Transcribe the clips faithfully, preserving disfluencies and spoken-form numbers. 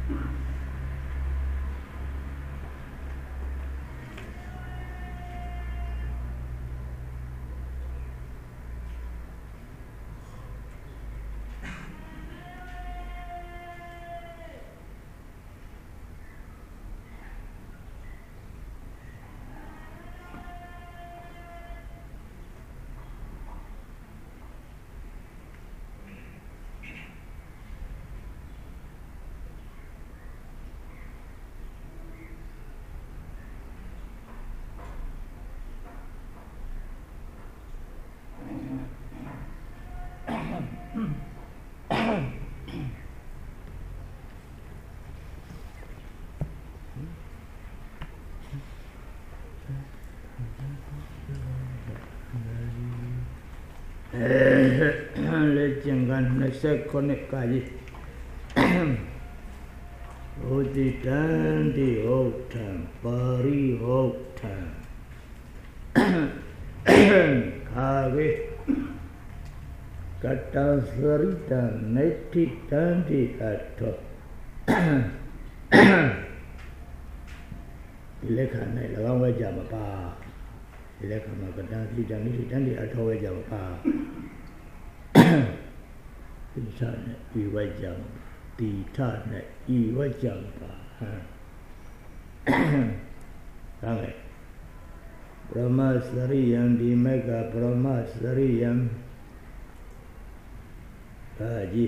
le jangan nasi konek kaji odi dan di hotan pari hotan kage kata serita neti dan di ato ilekan nai lawang wajah bapa ilekan makatan serita neti dan di ato wajah bapa Tisana iwajang, titana iwajang pa. Kami Brahmasariyam di Mega Brahmasariyam Haji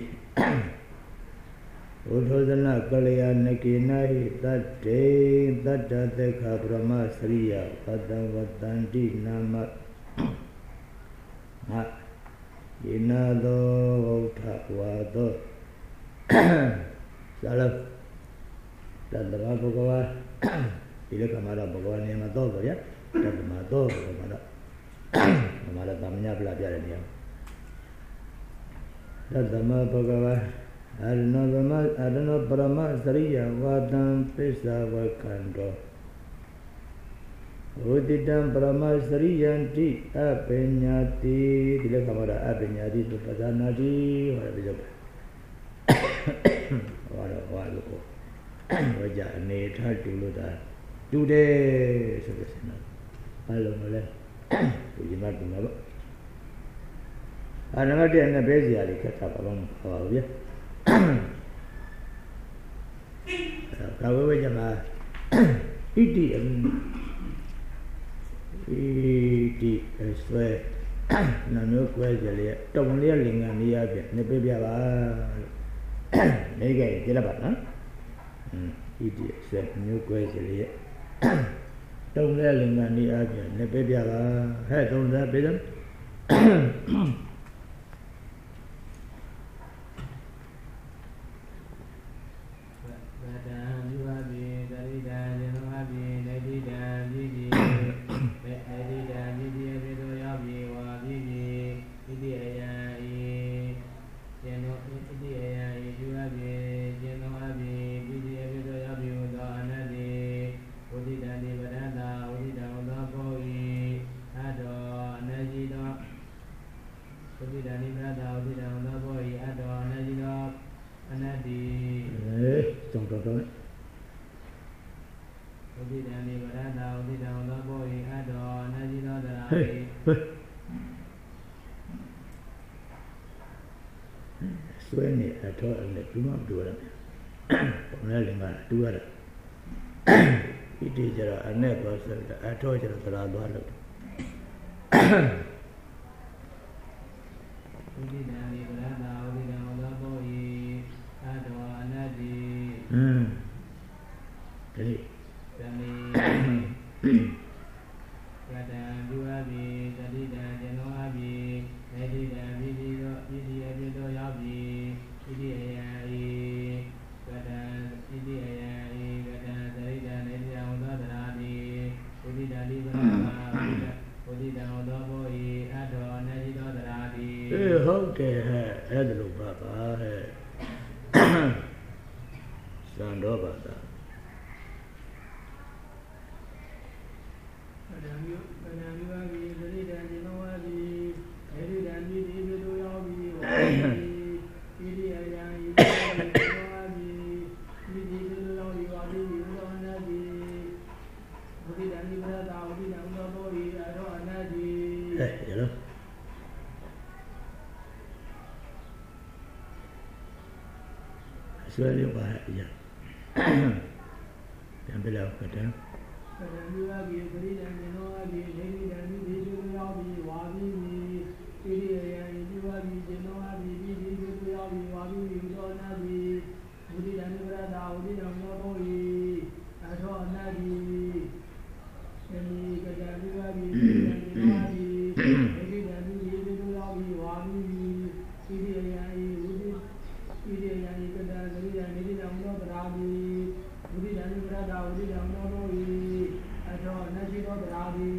Udhodana Kalyana Kinai Tate Tata Teka Brahmasariya Padang Vatanti Nama Ma Inado Thakwato Salam Tadama Bhagawa Ila Kamara Bhagawan yang atau ya Tadama to Kamara Kamara tamanya pelajaran dia Tadama Bhagawa Arna Brahma Arna Brahma Sariya Vadam Pisa Vakando Udidam Brahma Sariyanti Apenyati Bila kamara Apenyati Supadanati Wala bisa Wala wala ko Wajah ni Thad dulu dah Dude Sebesar Halo mulai Pujimat bunga Anak dia nak bezi hari kata abang awal ya Kau wajah mah Ini Iti eswe nanu kwe jale tong lia linga niya bia ne pe bia ba ne ga je la ba na iti eswe nanu kwe jale tong lia linga niya bia ne pe bia ba hai tong da pe dam Sueni atau anda cuma dua orang, orang lima dua orang. Ini jera aneh pasal atau jera terlalu halus. Hmm, jadi. ဆွဲလေးပါအရာပြန်ပြလောက်ခတဲ့ကရဏီဝါဘီပရိဒံမေနောဝါဘီဒေဝိဒံဒီဒေဝယောဘီဝါဘီမီဣရိယယဣတိဝါဘီဇေနောဝါဘီဒီဒီဒေဝယောဘီဝါဘီမီသောနာဘီဝိဒိဒံနိဗ္ဗာဒာဝိဒိဒံမောဘောဟိအထောနာဘီယမိကရဏီဝါဘီပရိဒံမေနောဝါဘီဒေဝိဒံဒီဒေဝယောဘီဝါဘီမီဣရိယယဣဝိဒိဣရိယယကတံဂရိယနိတိဒံမောတရာဘီဝိဒိဒံနိဗ္ဗာဒာဝိဒိဒံမောဘောဟိတော့နတ်ရှိတော့တရားဒီ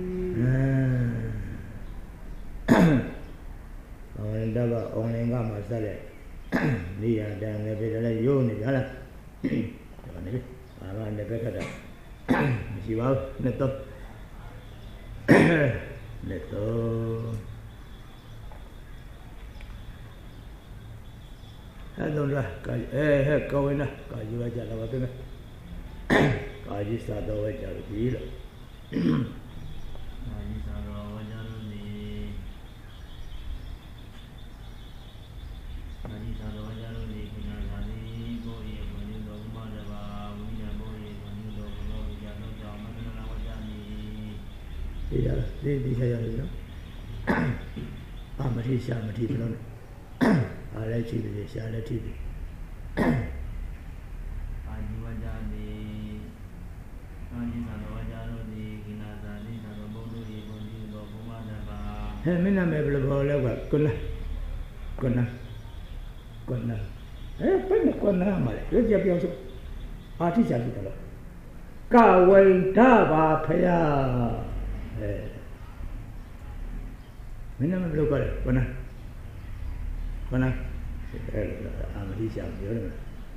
အဲတော့တော့အွန်လိုင်းကမှဆက်လက်နေရတန်လည်းပြတယ်လည်းရိုးနေကြလားဒါနေဘာမှလည်းပဲခက်တာမရှိပါဘူးနဲ့တော့နဲ့တော့အဲ့တော့လားအဲဟဲ့ကောင်းလားကာယူရကြတော့ပါပဲကာကြီးစားတော့ကြပြီလို့ကာကြီးစားတော့ကြလို့ဒီကာကြီးစားတော့ကြလို့ဒီကိနာသာဒီကိုရေဘုံတော်ဘုမတဘာဝိညာဉ်ဘုံရေဘုံတော်ဘုလောကြာတော့ကြောင့်မကနနာဝကြမီဒီရဒီဒီဆရာရနော်အာမတိရှာမတိဘလို့အားလည်းကြည့်ပြီရှာလည်းကြည့်ပြီအာဒီဝကြဒီအာဒီသာတော်ဝကြလို့ဒီကိနာသာဒီသာတော်ဘုံတို့ရေဘုံတော်ဘုမတဘာဟဲ့မင်းနာမည်ဘယ်လိုပေါ်လဲကွာကုနာကုနာကုနာဟဲ့ဘယ်နဲ့ကုနာမလဲကြည့်ပြောစို့အာတိရှာကြည့်တယ်ကဝိဒဘာဖယာအဲမင်းနာမည်ဘယ်လိုခေါ်လဲကုနာကုနာအဲအာမတိရှာပြောတယ်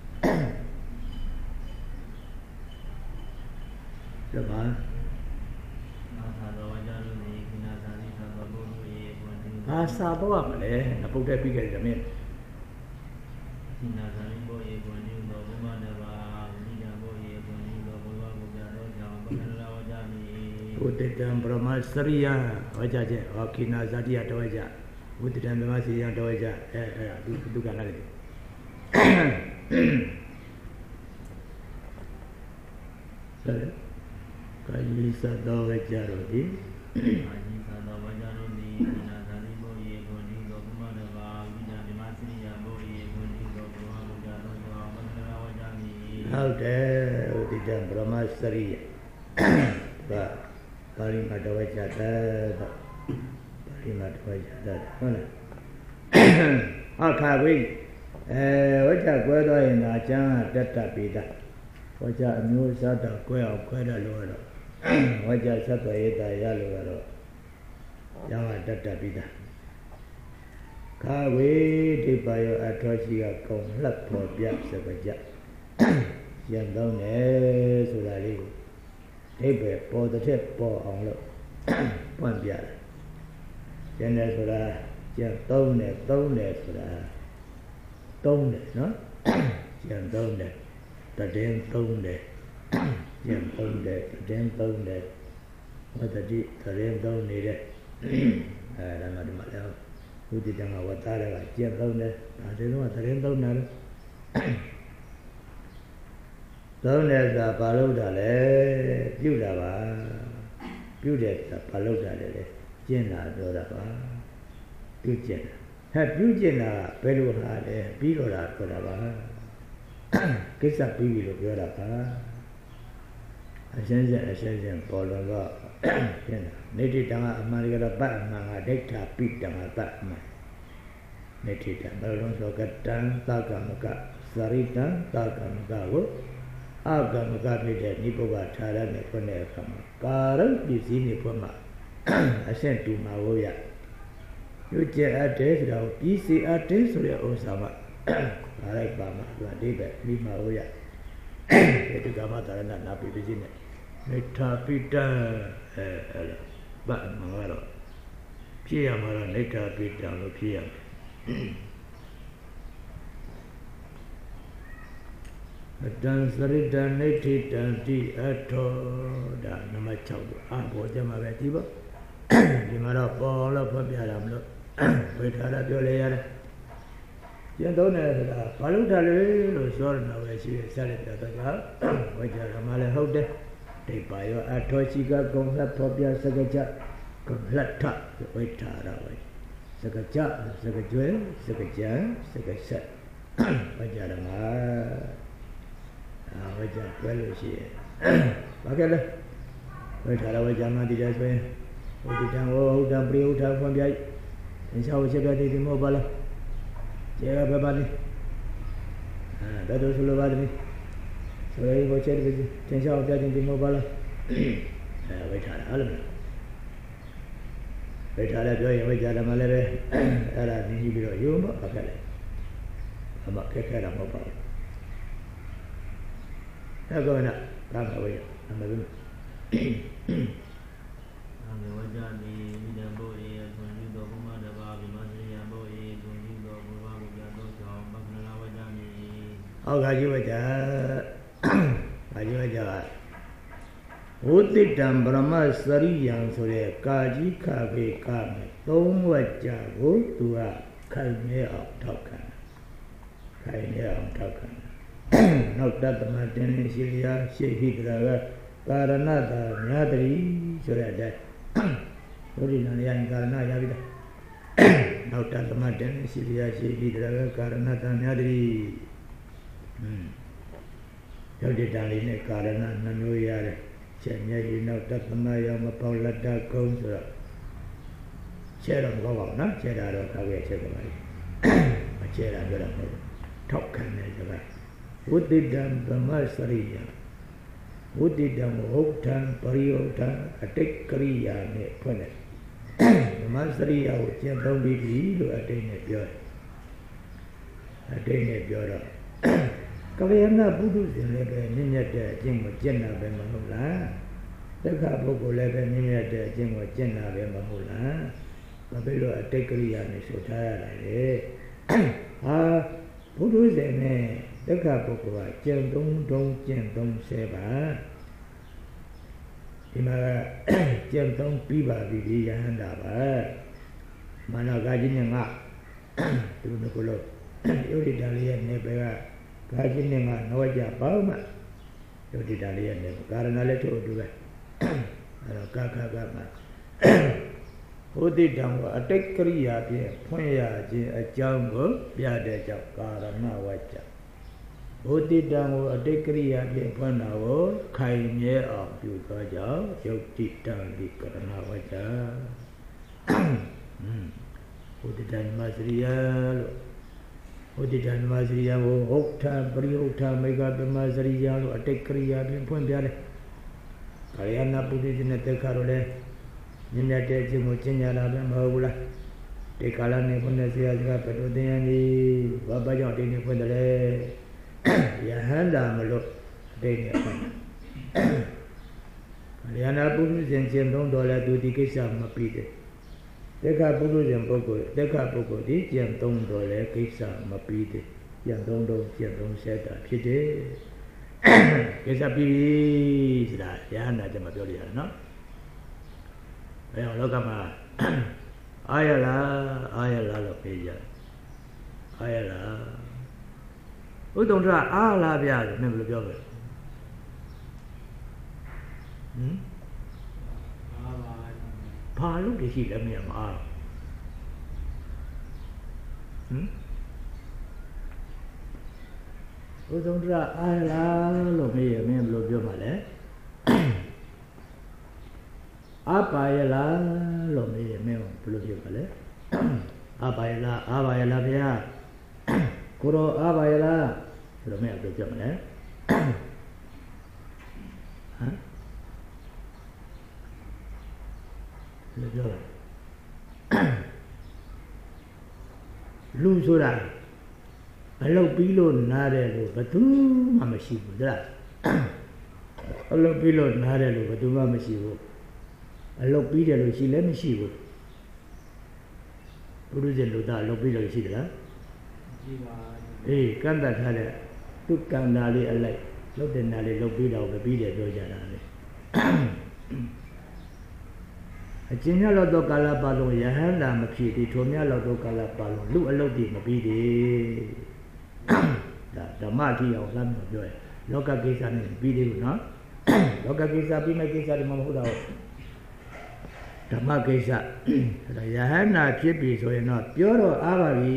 တပါးအာသာတော်ဝကြလို့ဒီကိနာသာဒီသာတော်ဘုံတို့ရေဘုံတော်ဘာစာတော့မလဲအပုတ်တက်ပြီးခဲ့တယ်မင်းကိနာသာဒီဘုံရေဘုံတော်ဘုမတဘာဝိညာဉ်ဘုံရေဘုံတော်ဘုရားဘုရားတော်ကြောင့်ဘုရားဝကြမီဘုတ္တံပရမစရိယဝကြချက်ဟောကိနာဇာတိယတော်ကြဘုတ္တံပရမစရိယတော်ကြအဲအဲဒုဒုက္ခလာတယ်ဆက်ကာယိသတော်ဝကြတော့ဒီကာယိသတော်ဝကြတော့ဒီနာသာလိဘောရေဘုံဒီတော်ဘုမတဘာဝိညာဉ်ဓမ္မစရိယဘောရေဘုံဒီတော်ဘုရားဘုရားတော်ကြောင့်ဘုရားဝကြမီဟုတ်တယ်ဥဒိတံပရမစရိယဘာပါဠိမှာတော်ဝကြတဲ့ပါဠိမှာတော်ဝကြတဲ့ဟုတ်လားအခါဝိအဲဝကြကွဲသွားရင်ဒါအကျမ်းကတက်တက်ပြီးသားဝကြအမျိုးအစားတော့ကွဲအောင်ခွဲတယ်လို့တော့ဝကြဆက်သွယ်ရတာရလို့တော့ရောင်းတတ်တတ်ပြီးသားခါဝေဒီပါယောအထောရှိကကုံလှပ်ပေါ်ပြစပကြရံတော့တယ်ဆိုတာလေးကိုအိဗေပေါ်တဲ့ပေါ်အောင်လို့ပွင့်ပြတယ်ကျန်တယ်ဆိုတာကျန်သုံးတယ်သုံးတယ်ဆိုတာသုံးတယ်နော်ကျန်သုံးတယ်တည်င်းသုံးတယ်ကျန်သုံးတယ်တည်င်းသုံးတယ်ဝတ္တိတည်င်းသုံးနေတဲ့အဲဒါမှဒီမှာလည်းဘုဒ္ဓတန်ကဝတ္တရကကျန်သုံးတယ်ဒါတွေတော့တည်င်းသုံးတယ်သုံးတယ်ဆိုတာဘာလို့တာလဲပြုတာပါပြုတယ်ဆိုတာဘာလို့တာလဲကျင့်တာပြောတာပါပြုကျင့်တာဟဲ့ပြုကျင့်တာဘယ်လိုဟာလဲပြီးတော့တာပြောတာပါကိစ္စပြီးပြီလို့ပြောတာပါအရှင်းရှင်းအရှင်းရှင်းပေါ်တော့တော့ပြင်တာနေတိတံကအမှန်ကတော့ပတ်အမှန်ကဒိဋ္ဌာပိတံကပတ်အမှန်နေတိတံဘယ်လိုဆိုကတံသကမကသရိတံသကမကကိုအကမကဖြစ်တဲ့နိဗ္ဗာန်ထာရနဲ့ဖွင့်တဲ့အခါမှာကာရပစ္စည်းနဲ့ဖွင့်မှာအရှင်းတူမှာဝရညကျအပ်တယ်ဆိုတော့ပစ္စည်းအပ်တယ်ဆိုတဲ့ဥစ္စာမှာဒါလိုက်ပါမှာသူအတိတ်ပဲမိမှာဝရဒီကမ္ဘာတာရဏနာပိပစ္စည်းနဲ့မေတ္တာပိတံအဲအဲ့ဒါဗတ်မှာတော့ဖြစ်ရမှာတော့မေတ္တာပိတံလို့ဖြစ်ရမယ်အတံစရိတံနေတိတံတိအထောဒါနံပါတ်၆ကိုအဘောကြမှာပဲဒီပေါ့ဒီမှာတော့ပေါ်လို့ဖွင့်ပြတာမလို့ဝေထားတာပြောလေရတယ်ကျင့်သုံးတယ်ဆိုတာဘာလို့ထားလဲလို့ပြောရတာပဲရှိရဆက်လက်ပြတော့ကဝိဇ္ဇာကမှလည်းဟုတ်တယ်ဒိပါယောအထောရှိကဂုံလက်ဖော်ပြစကကြဂုံလက်ထဝိထာရဝိစကကြစကကျွဲစကကြံစကဆက်ဝိဇ္ဇာဓမ္မအာဝိဇ္ဇာတွဲလို့ရှိရင်ဘာကလဲဝိထာရဝိဇ္ဇာမှဒီတိုင်းဆိုရင်ဝိတ္တံဝဟုတ်တံပရိယုထဖွင့်ပြသင်္ချာဝိချက်ပြတိတိမောပါလားကျေကဘယ်ပါလိအဲဒါတို့ဆိုလိုပါတယ်ဆိုရဲကိုချက်ပြီးသင်္ချာပြတိတိမောပါလားအဲဝိထာရအဲ့လိုဝိထာရပြောရင်ဝိဇ္ဇာဓမ္မလည်းပဲအဲ့ဒါသိပြီးတော့ယုံတော့ဘာကလဲအမခက်ခဲတာမဟုတ်ပါဘူးအဲ့ကောနာကာမဝိယအမဘယ်အာမေဝကြတိမိဒံဘောရေသွန်ယူသောဘုမတဘာဗိမစရိယဘောရေသွန်ယူသောဘုရားဘုရားသောကြောင့်ပက္ခဏဝကြမိဟောခါကြီးဝကြခါကြီးဝကြဝုတိတံဗြဟ္မစရိယံဆိုတဲ့ကာကြီးခဖေကမယ်သုံးဝကြကိုသူကခိုင်နေအောင်ထောက်ခံခိုင်နေအောင်ထောက်ခံနောက်တတ္တမတင်ရှိလျာရှိဟိတရာကကာရဏတာမြာတိဆိုတဲ့အတိုင်းဒုရိနရယကာရဏရပြီလားနောက်တသမတန်ရှိလျာရှိပြီတရကာရဏတာမြာတိဟွန်းရောက်တဲ့တန်လေးနဲ့ကာရဏနှမျိုးရတယ်ချက်မြဲကြီးနောက်တသမရောမပေါလက်တကုံဆိုတော့ချဲတော့မကောင်းပါဘူးနော်ချဲတာတော့ခါခဲ့ချက်ပါလိမချဲတာပြောတာမဟုတ်ဘူးထောက်ခံတယ်ဆိုတာဝုတိတံဗမစရိယဝုတိတံဟုတ်တံပရိယောတံအတိတ်ကရိယာနဲ့ဖွင့်တယ်ဗမစရိယကိုကျင့်သုံးပြီးပြီလို့အတိတ်နဲ့ပြောတယ်အတိတ်နဲ့ပြောတော့ကလျာဏပုထုဇဉ်လည်းပဲမြင့်မြတ်တဲ့အကျင့်ကိုကျင့်တာပဲမဟုတ်လားတက္ကပုဂ္ဂိုလ်လည်းပဲမြင့်မြတ်တဲ့အကျင့်ကိုကျင့်တာပဲမဟုတ်လားဘာဖြစ်လို့အတိတ်ကရိယာနဲ့ဆိုထားရတာလဲဟာပုထုဇဉ်နဲ့တက္ကပုဂ္ဂိုလ်ကကျင့်သုံးတုံးကျင့်သုံးဆဲပါဒီမှာကျင့်သုံးပြီးပါပြီဒီယဟန္တာပါမနောကကြီးနဲ့ငါဒီလိုမျိုးလို့ယုတ်တိတလေးရဲ့နေပဲကကာကြီးနဲ့ငါနောကြပေါ့မှယုတ်တိတလေးရဲ့နေကာရဏလည်းထို့အတူပဲအဲ့တော့ကာခကမှာဟိုတိတံကအတိတ်ကရိယာဖြင့်ဖွင့်ရခြင်းအကြောင်းကိုပြတဲ့ကြောင့်ကာရဏဝကြဘုတိတံကိုအတိတ်ကရိယာဖြင့်ဖွင့်တာကိုခိုင်မြဲအောင်ပြုသောကြောင့်ယုတ်တိတံဒီကရဏဝကြဘုတိတံမစရိယလို့ဘုတိတံမစရိယကိုဟုတ်တာပရိဟုတ်တာမေဃပမစရိယလို့အတိတ်ကရိယာဖြင့်ဖွင့်ပြတယ်ကာယနာပုရိသနဲ့တက်ခါတော့လေမြင့်မြတ်တဲ့အခြင်းကိုကျင့်ကြတာပဲမဟုတ်ဘူးလားဒီကာလနဲ့ဘုန်းနဲ့ဆရာစကားဘယ်လိုသင်ရနည်းဘာဘာကြောင့်ဒီနေ့ဖွင့်တယ်လဲယဟန္တာမလို့အတိတ်နဲ့ဖွင့်တယ်ကာယနာပုရိသကျင့်သုံးတော်လဲသူဒီကိစ္စမပြီးတယ်တက်ခါပုရိသပုဂ္ဂိုလ်တက်ခါပုဂ္ဂိုလ်ဒီကျင့်သုံးတော်လဲကိစ္စမပြီးတယ်ကျင့်သုံးတော့ကျင့်သုံးဆက်တာဖြစ်တယ်ကိစ္စပြီးပြီဆိုတာယဟန္တာကျမပြောရရနော်ဘယ်အောင်လောကမှာအာရလားအာရလားလို့ပြောကြအာရလားဥဒ္ဒုံထအာလားဗျာလို့မင်းဘယ်လိုပြောလဲဟမ်အာပါဘာလို့ဒီရှိလဲမင်းမအားဟမ်ဥဒ္ဒုံထအာရလားလို့မေးရမင်းဘယ်လိုပြောမှာလဲအပါယလားလို့မေးရမင်းဘယ်လိုပြောပါလဲအပါယလားအပါယလားဗျာကိုရောအပါယလားဆိုတော့မင်းဘယ်လိုပြောမလဲဟမ်ဘယ်လိုပြောလဲလူဆိုတာအလုပ်ပြီးလို့နားတယ်လို့ဘယ်သူမှမရှိဘူးလားအလုပ်ပြီးလို့နားတယ်လို့ဘယ်သူမှမရှိဘူးအလုပ်ပြီးတယ်လို့ရှိလည်းမရှိဘူးဘုရုဇဉ်လူသားအလုပ်ပြီးလို့ရှိသလားရှိပါအေးကန့်တတ်ထားတဲ့သူကံတာလေးအလိုက်လုပ်တဲ့နာလေးလုပ်ပြီးတော့ပဲပြီးတယ်ပြောကြတာလေအကျဉ်းရလောက်တော့ကာလပါလုံးယဟန္တာမဖြစ်ဒီထုံမြလောက်တော့ကာလပါလုံးလူအလုတ်တည်မပြီးသေးဒါဓမ္မတိအောင်လမ်းမပြောရလောကကိစ္စနဲ့ပြီးသေးဘူးနော်လောကကိစ္စပြီးမဲ့ကိစ္စတွေမဟုတ်တော့ဓမ္မကိစ္စဒါယဟန္တာဖြစ်ပြီဆိုရင်တော့ပြောတော့အားပါပြီ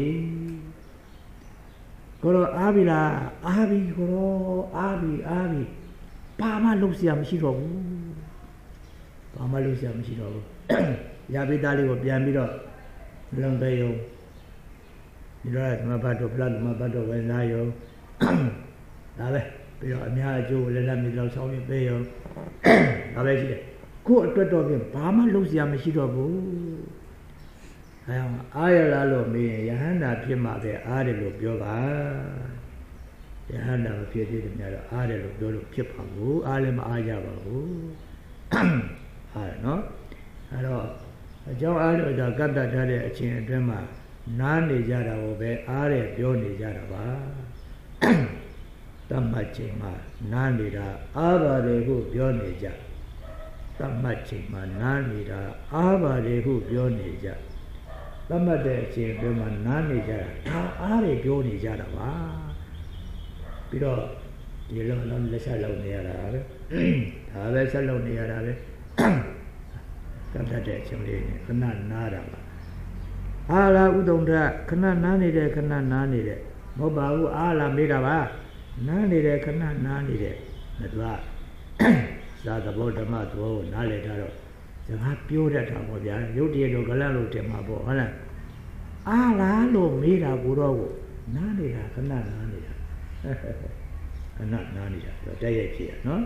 ကိုရောအားပြီလားအားပြီကိုရောအားပြီအားပြီဘာမှလုပ်စရာမရှိတော့ဘူးဘာမှလုပ်စရာမရှိတော့ဘူးရာပိသားလေးကိုပြန်ပြီးတော့လုံပေးယုံဒီတော့ဓမ္မဘတ်တော်ဖလားဓမ္မဘတ်တော်ဝင်စားယုံဒါပဲပြီးတော့အများအကျိုးလည်းလည်းမြေလောက်ဆောင်ပြီးပေးယုံဒါပဲရှိတယ်ကို့အတွက်တော့ပြင်ဘာမှလုပ်စရာမရှိတော့ဘူးအဲအောင်အားရလားလို့မေးရင်ယဟန္တာဖြစ်မှာပဲအားတယ်လို့ပြောပါယဟန္တာမဖြစ်သေးတယ်များတော့အားတယ်လို့ပြောလို့ဖြစ်ပါဘူးအားလည်းမအားကြပါဘူးအားနော်အဲ့တော့အကြောင်းအားလို့ဒါကတ္တထားတဲ့အချင်းအတွင်းမှာနားနေကြတာကိုပဲအားတယ်ပြောနေကြတာပါတမ္မချိန်မှာနားနေတာအားပါတယ်ဟုပြောနေကြတမ္မချိန်မှာနားနေတာအားပါတယ်ဟုပြောနေကြတမ္မတဲ့အချိန်အတွင်းမှာနားနေကြတာဒါအားတယ်ပြောနေကြတာပါပြီးတော့ဒီလိုလုံးလက်ဆက်လုံးနေရတာပဲဒါပဲဆက်လုံးနေရတာပဲကတ္တတဲ့အချိန်လေးနဲ့ခဏနားတာပါအာလာဥဒုံထခဏနားနေတယ်ခဏနားနေတယ်မဟုတ်ပါဘူးအာလာမေးတာပါနားနေတယ်ခဏနားနေတယ်မသူကသာသဘောဓမ္မသဘောကိုနားလည်ထားတော့စကားပြောတတ်တာပေါ့ဗျာရုပ်တရက်လိုကလန့်လို့တင်မှာပေါ့ဟုတ်လားအာလာလို့မေးတာကိုတော့ကိုနားနေတာခဏနားနေတာခဏနားနေတာတော့တိုက်ရိုက်ဖြစ်ရနော်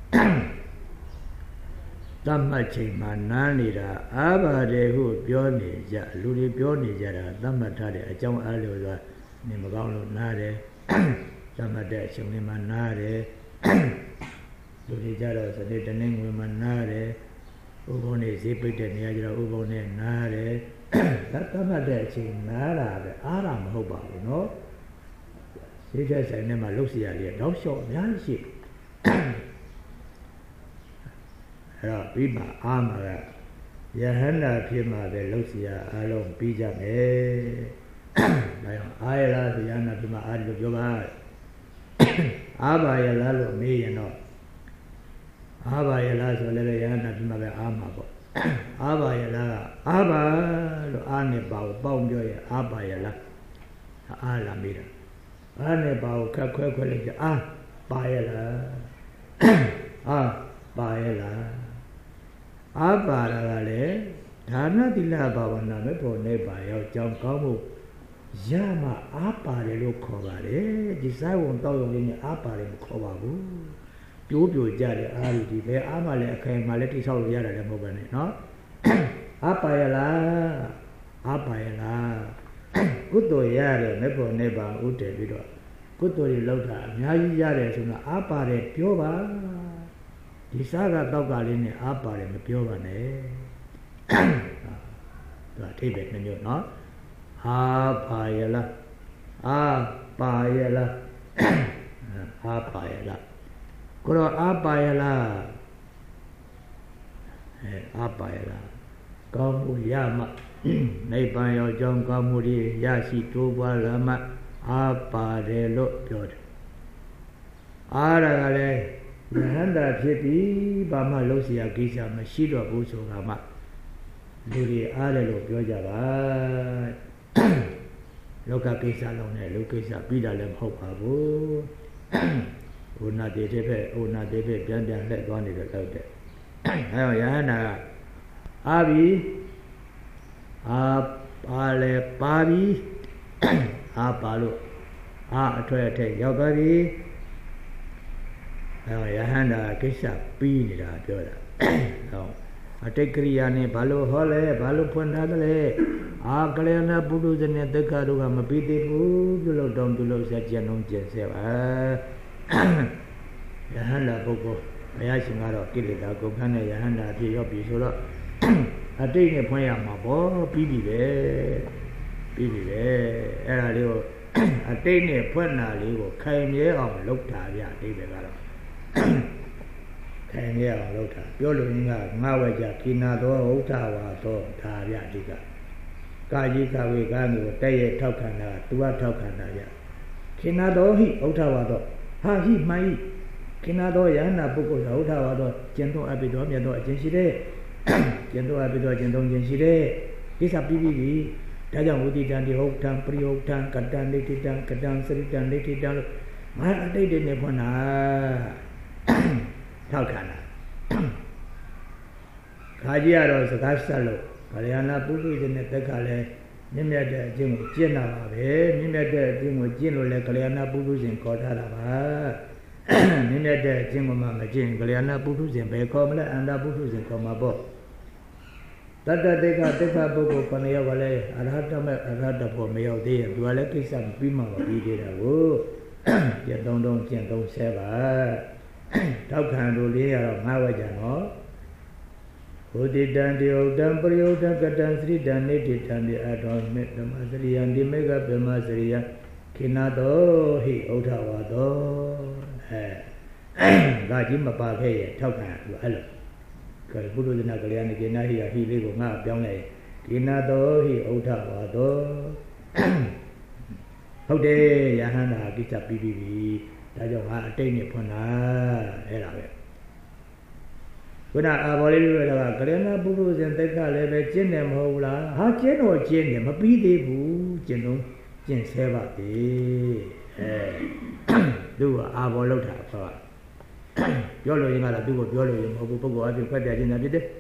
တမ္မချိန်မှာနားနေတာအားပါတယ်ဟုပြောနေကြလူတွေပြောနေကြတာတမ္မထားတဲ့အကြောင်းအားလို့ဆိုတာနေမကောင်းလို့နားတယ်တမ္မတဲ့အချိန်လေးမှာနားတယ်လူတွေကြတော့စနေတနင်္ဂနွေမှာနားတယ်ဥပုံနဲ့ဈေးပိတ်တဲ့နေရာကျတော့ဥပုံနဲ့နားတယ်ဒါတမ္မတဲ့အချိန်နားတာပဲအားရမဟုတ်ပါဘူးနော်ဈေးတဲ့ဆိုင်ထဲမှာလှုပ်ရှားရည်တော့လျှော့အများကြီးရှိအဲ့တော့ပြီးမှအားမှာကယဟန္တာဖြစ်မှပဲလှုပ်ရှားအားလုံးပြီးကြမယ်ဒါကြောင့်အားရလားဆိုယဟန္တာဖြစ်မှအားလို့ပြောပါအားပါရလားလို့မေးရင်တော့အားပါရလားဆိုလည်းယဟန္တာဖြစ်မှပဲအားမှာပေါ့အားပါရလားကအားပါလို့အားနဲ့ပါကိုပေါင်းပြောရင်အားပါရလားအားလာမေးတာအားနဲ့ပါကိုခက်ခွဲခွဲလိုက်ကြအားပါရလားအားပါရလားအားပါရကလည်းဒါနသီလဘာဝနာမဲ့ဖို့နေပါရောက်ကြောင်းကောင်းမှုရမှအားပါတယ်လို့ခေါ်ပါတယ်ဒီစာဝန်တောက်ရုံလေးနဲ့အားပါတယ်မခေါ်ပါဘူးပြိုးပြိုကြတယ်အားဒီပဲအားမှလည်းအခိုင်မှလည်းတိဆောက်လို့ရတယ်လည်းမဟုတ်ပါနဲ့နော်အားပါရလားအားပါရလားကုသိုလ်ရတယ်မဲ့ဖို့နေပါဥတည်ပြီးတော့ကုသိုလ်တွေလောက်တာအများကြီးရတယ်ဆိုတော့အားပါတယ်ပြောပါဒီစားကတောက်ကလေးနဲ့အားပါတယ်မပြောပါနဲ့ဒါအထိပ္ပယ်နှမျိုးနော်အားပါရလားအားပါရလားအားပါရလားကိုတော့အားပါရလားအဲအားပါရလားကောင်းမှုရမှနိဗ္ဗာန်ရောက်ကြောင်းကောင်းမှုတွေရရှိတိုးပွားလာမှအားပါတယ်လို့ပြောတယ်အားရကလည်းယဟန္တာဖြစ်ပြီးဘာမှလုံးစရာကိစ္စမရှိတော့ဘူးဆိုတာမှလူတွေအားတယ်လို့ပြောကြပါလောကကိစ္စလုံးနဲ့လူကိစ္စပြီးတာလည်းမဟုတ်ပါဘူးဟိုနာတေတဲ့ဖက်ဟိုနာတေဖက်ပြန်ပြန်လှည့်သွားနေတော့တောက်တယ်အဲတော့ယဟန္တာကအားပြီးအားပါလေပါပြီးအားပါလို့အားအထွတ်အထိပ်ရောက်သွားပြီအဲယဟန္တာကိစ္စပြီးနေတာပြောတာဟောအတိတ်ကရိယာနဲ့ဘာလို့ဟောလဲဘာလို့ဖွင့်ထားတယ်လဲအာကလျာဏပုရုဇဉ်နဲ့သက်္ခတို့ကမပြီးသေးဘူးပြုလို့တောင်းပြုလို့ဆက်ကြံလုံးကျင်ဆက်ပါယဟန္တာပုဂ္ဂိုလ်ဘုရားရှင်ကတော့ကိလေသာကုန်ခန်းတဲ့ယဟန္တာအဖြစ်ရောက်ပြီဆိုတော့အတိတ်နဲ့ဖွင့်ရမှာပေါ့ပြီးပြီပဲပြီးပြီပဲအဲ့ဒါလေးကိုအတိတ်နဲ့ဖွင့်တာလေးကိုခိုင်မြဲအောင်လုပ်တာဗျအတိတ်ပဲကတော့ထိုင်ရအောင်လုပ်တာပြောလို့ငါငါဝကြကိနာသောဥဒ္ဓဝါသောဒါရအဓိကကာယကဝေကမျိုးတဲ့ရဲ့ထောက်ခံတာသူကထောက်ခံတာရကိနာသောဟိဥဒ္ဓဝါသောဟာဟိမှန်ဟိကိနာသောယဟနာပုဂ္ဂိုလ်ဥဒ္ဓဝါသောကျင့်သုံးအပ်ပြီးတော့မြတ်သောအကျင့်ရှိတဲ့ကျင့်သုံးအပ်ပြီးတော့ကျင့်သုံးခြင်းရှိတဲ့ကိစ္စပြီးပြီဒါကြောင့်ဝိတိတံဒီဟုတ်တံပရိဟုတ်တံကတံဒိဋ္ဌိတံကတံစရိတံဒိဋ္ဌိတံလို့ငါအတိတ်တွေနဲ့ဖွင့်တာထောက်ခံတာခါကြီးကတော့စကားဆက်လို့ဗလျာဏပုရိသေနဲ့တက်ကလည်းမြင့်မြတ်တဲ့အကျင့်ကိုကျင့်တာပါပဲမြင့်မြတ်တဲ့အကျင့်ကိုကျင့်လို့လည်းကလျာဏပုရိသေခေါ်ထားတာပါမြင့်မြတ်တဲ့အကျင့်ကိုမှမကျင့်ကလျာဏပုရိသေပဲခေါ်မလဲအန္တပုရိသေခေါ်မှာပေါ့တတ္တတေကတေကပုဂ္ဂိုလ်ခဏရောက်ကလည်းအရဟတမေအရဟတဖို့မရောက်သေးရင်သူကလည်းကိစ္စမပြီးမှမပြီးသေးတာကိုကျင့်သုံးသုံးကျင့်သုံးဆဲပါထောက်ခံလို့လေးရတော့ငါးဝကြနော်ဘုဒ္ဓတံတေဥတံပရိယုတံကတံသရိတံနေတိတံဒီအထောမေဓမ္မစရိယံဒီမေကဗမစရိယံခိနာတောဟိဥဒ္ဓဝါတောအဲဒါကြီးမပါခဲ့ရထောက်ခံသူအဲ့လိုကဲဘုဒ္ဓဇနာကလျာဏကိနာဟိယဟိလေးကိုငါပြောင်းလိုက်ကိနာတောဟိဥဒ္ဓဝါတောဟုတ်တယ်ယဟန္တာကိစ္စပြီးပြီဒါကြောင့်ငါအတိတ်နဲ့ဖွင့်တာအဲ့ဒါပဲခုနအာဘောလေးပြောတာကကလျာဏပုရုဇဉ်တက်ကလည်းပဲကျင့်တယ်မဟုတ်လားဟာကျင့်တော့ကျင့်တယ်မပြီးသေးဘူးကျင့်တော့ကျင့်ဆဲပါသေးအဲသူကအာဘောလောက်တာဆိုတော့ပြောလို့ရင်ကတော့သူ့ကိုပြောလို့ရင်မဟုတ်ဘူးပုဂ္ဂိုလ်အပြင်ဖတ်ပြခြင်းသာဖြစ်တယ်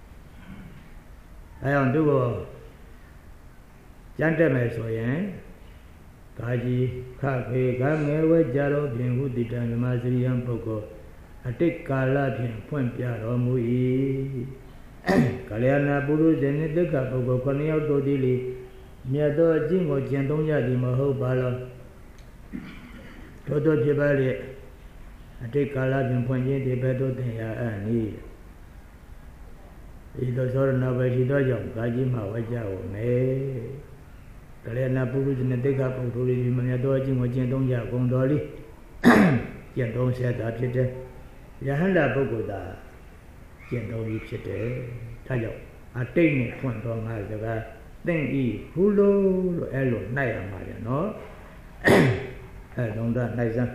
အဲအောင်သူ့ကိုကြမ်းတက်မယ်ဆိုရင်ကာကြီးခဖေကငယ်ဝဲကြတော့ဖြင့်ဟုတိတံဓမ္မစရိယံပုဂ္ဂိုလ်အတိတ်ကာလဖြင့်ဖွင့်ပြတော်မူ၏ကလျာဏပုရုဇဉ်နှင့်တက္ကပုဂ္ဂိုလ်ခဏယောက်တို့သည်လေမြတ်သောအကျင့်ကိုကျင့်သုံးကြသည်မဟုတ်ပါလောထို့သောဖြစ်ပါလေအတိတ်ကာလဖြင့်ဖွင့်ခြင်းဒီဘက်သို့သင်ရအပ်နီးဤသို့သောရဏဝေရှိသောကြောင့်ကာကြီးမှဝဲကြဝမယ်ကလျာဏပုရုဇဉ်နှင့်တက္ကပုဂ္ဂိုလ်တို့သည်မြတ်သောအကျင့်ကိုကျင့်သုံးကြကုန်တော်လိကျင့်သုံးဆက်တာဖြစ်တယ်ယဟန္တာပုဂ္ဂိုလ်သာကျင့်သုံးပြီးဖြစ်တယ်ဒါကြောင့်အတိတ်နဲ့ဖွင့်တော်ငါစကားသင်ဤဟုလို့လို့အဲ့လိုနှိုက်ရမှာလေနော်အဲလုံးသားနှိုက်စမ်း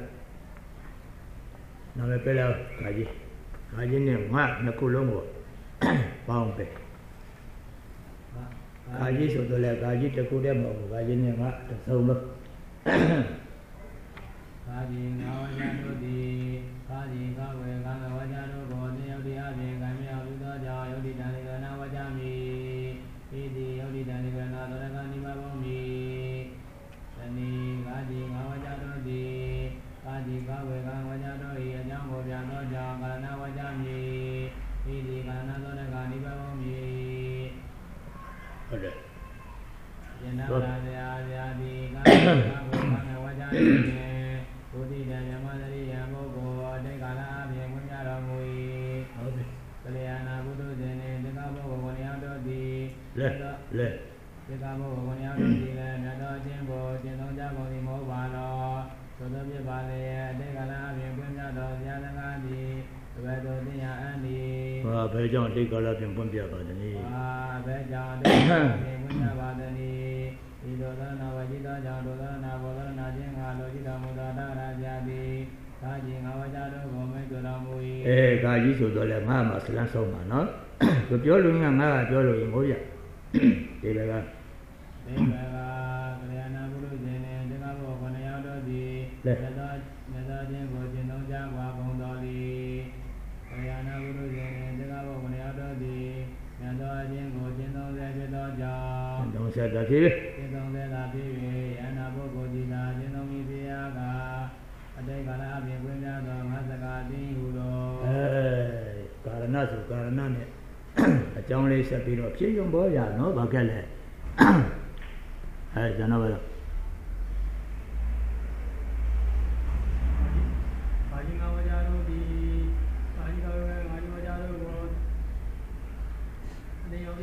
နောက်ပဲပြလောက်ခါကြီးခါကြီးနဲ့ငါနှစ်ခုလုံးကိုပေါင်းပဲခါကြီးဆိုတော့လေခါကြီးတစ်ခုတည်းမဟုတ်ဘူးခါကြီးနဲ့ငါတစ်စုံလုံးကာတိငါဝကြတို့သည်ကာတိကဝေကံဝကြတို့ကိုသင်ယုတ်တိအပြင်ကံမြောက်ပြုသောကြောင့်ယုတ်တိတံနိဗ္ဗာန်ဝကြမိဣတိယုတ်တိတံနိဗ္ဗာန်သောရကနိဗ္ဗာန်ဘုံမိသနိကာတိငါဝကြတို့သည်ကာတိကဝေကံဝကြတို့၏အကြောင်းကိုပြန်သောကြောင့်ကာလနာဝကြမိဣတိကာလနာသောရကနိဗ္ဗာန်ဘုံမိဟုတ်တယ်ယန္နာရာဇာဇာတိကာတိကဝေကံဝကြမိဘုဒ္ဓဉာဏ်မြမသရိယံပုဂ္ဂိုလ်အတိတ်ကာလအပြင်ဝင်ကြတော်မူ၏ဟုတ်ပြီကလျာဏပုထုဇဉ်နှင့်တက္ကပုဂ္ဂိုလ်ကိုယောက်တို့သည်လက်လက်တက္ကပုဂ္ဂိုလ်ကိုယောက်တို့သည်လည်းမြတ်သောအခြင်းကိုကျင့်သုံးကြကုန်သည်မဟုတ်ပါလောသို့သောဖြစ်ပါလေအတိတ်ကာလအပြင်ဝင်ကြတော်ဆရာသမားသည်တပည့်တော်သိရအံ့သည်ဟာဘယ်ကြောင့်အတိတ်ကာလပြင်ပွင့်ပြပါသနည်းဟာဘယ်ကြောင့်အတိတ်ကာလပြင်ဝင်ကြပါသနည်းဤသို့သောနာဝจิตသောကြောင့်သောနာဘောသောနာခြင်းငါလိုจิตတော်မူသောတာရာဇာတိကာကြီးငါဝကြတို့ကိုမိတ်တော်မူ၏အဲကာကြီးဆိုတော့လေငါမှစလန်းဆုံးပါနော်သူပြောလို့ငါငါကပြောလို့ရင်ဟုတ်ရဒီဘက်ကဒီဘက်ကကလျာဏပုရုဇဉ်နှင့်တက္ကပုဂ္ဂိုလ်ကိုယောက်တို့သည်မြတ်သောမြတ်သောခြင်းကိုကျင့်သုံးကြွားကုန်တော်လေကလျာဏပုရုဇဉ်နှင့်တက္ကပုဂ္ဂိုလ်ကိုယောက်တို့သည်မြတ်သောခြင်းကိုကျင့်သုံးစေဖြစ်သောကြောင့်သုံးဆက်တာဖြစ်ကျင့်သုံးစေတာဖြစ်၍ယန္နာပုဂ္ဂိုလ်ဒီသာကျင့်သုံးမိပြရာကအတိတ်ကာလအပြင်ဝင်ကြသောငါစကားသိဟုသောအဲကာရဏဆိုကာရဏနဲ့အကြောင်းလေးဆက်ပြီးတော့ဖြည့်ရုံပေါ်ရနော်ဘာကဲလဲအဲကျွန်တော်ကတော့ကာကြီးငါဝကြတို့ဒီကာကြီးကဝဲငါကြီးဝကြတို့ကိုနေရော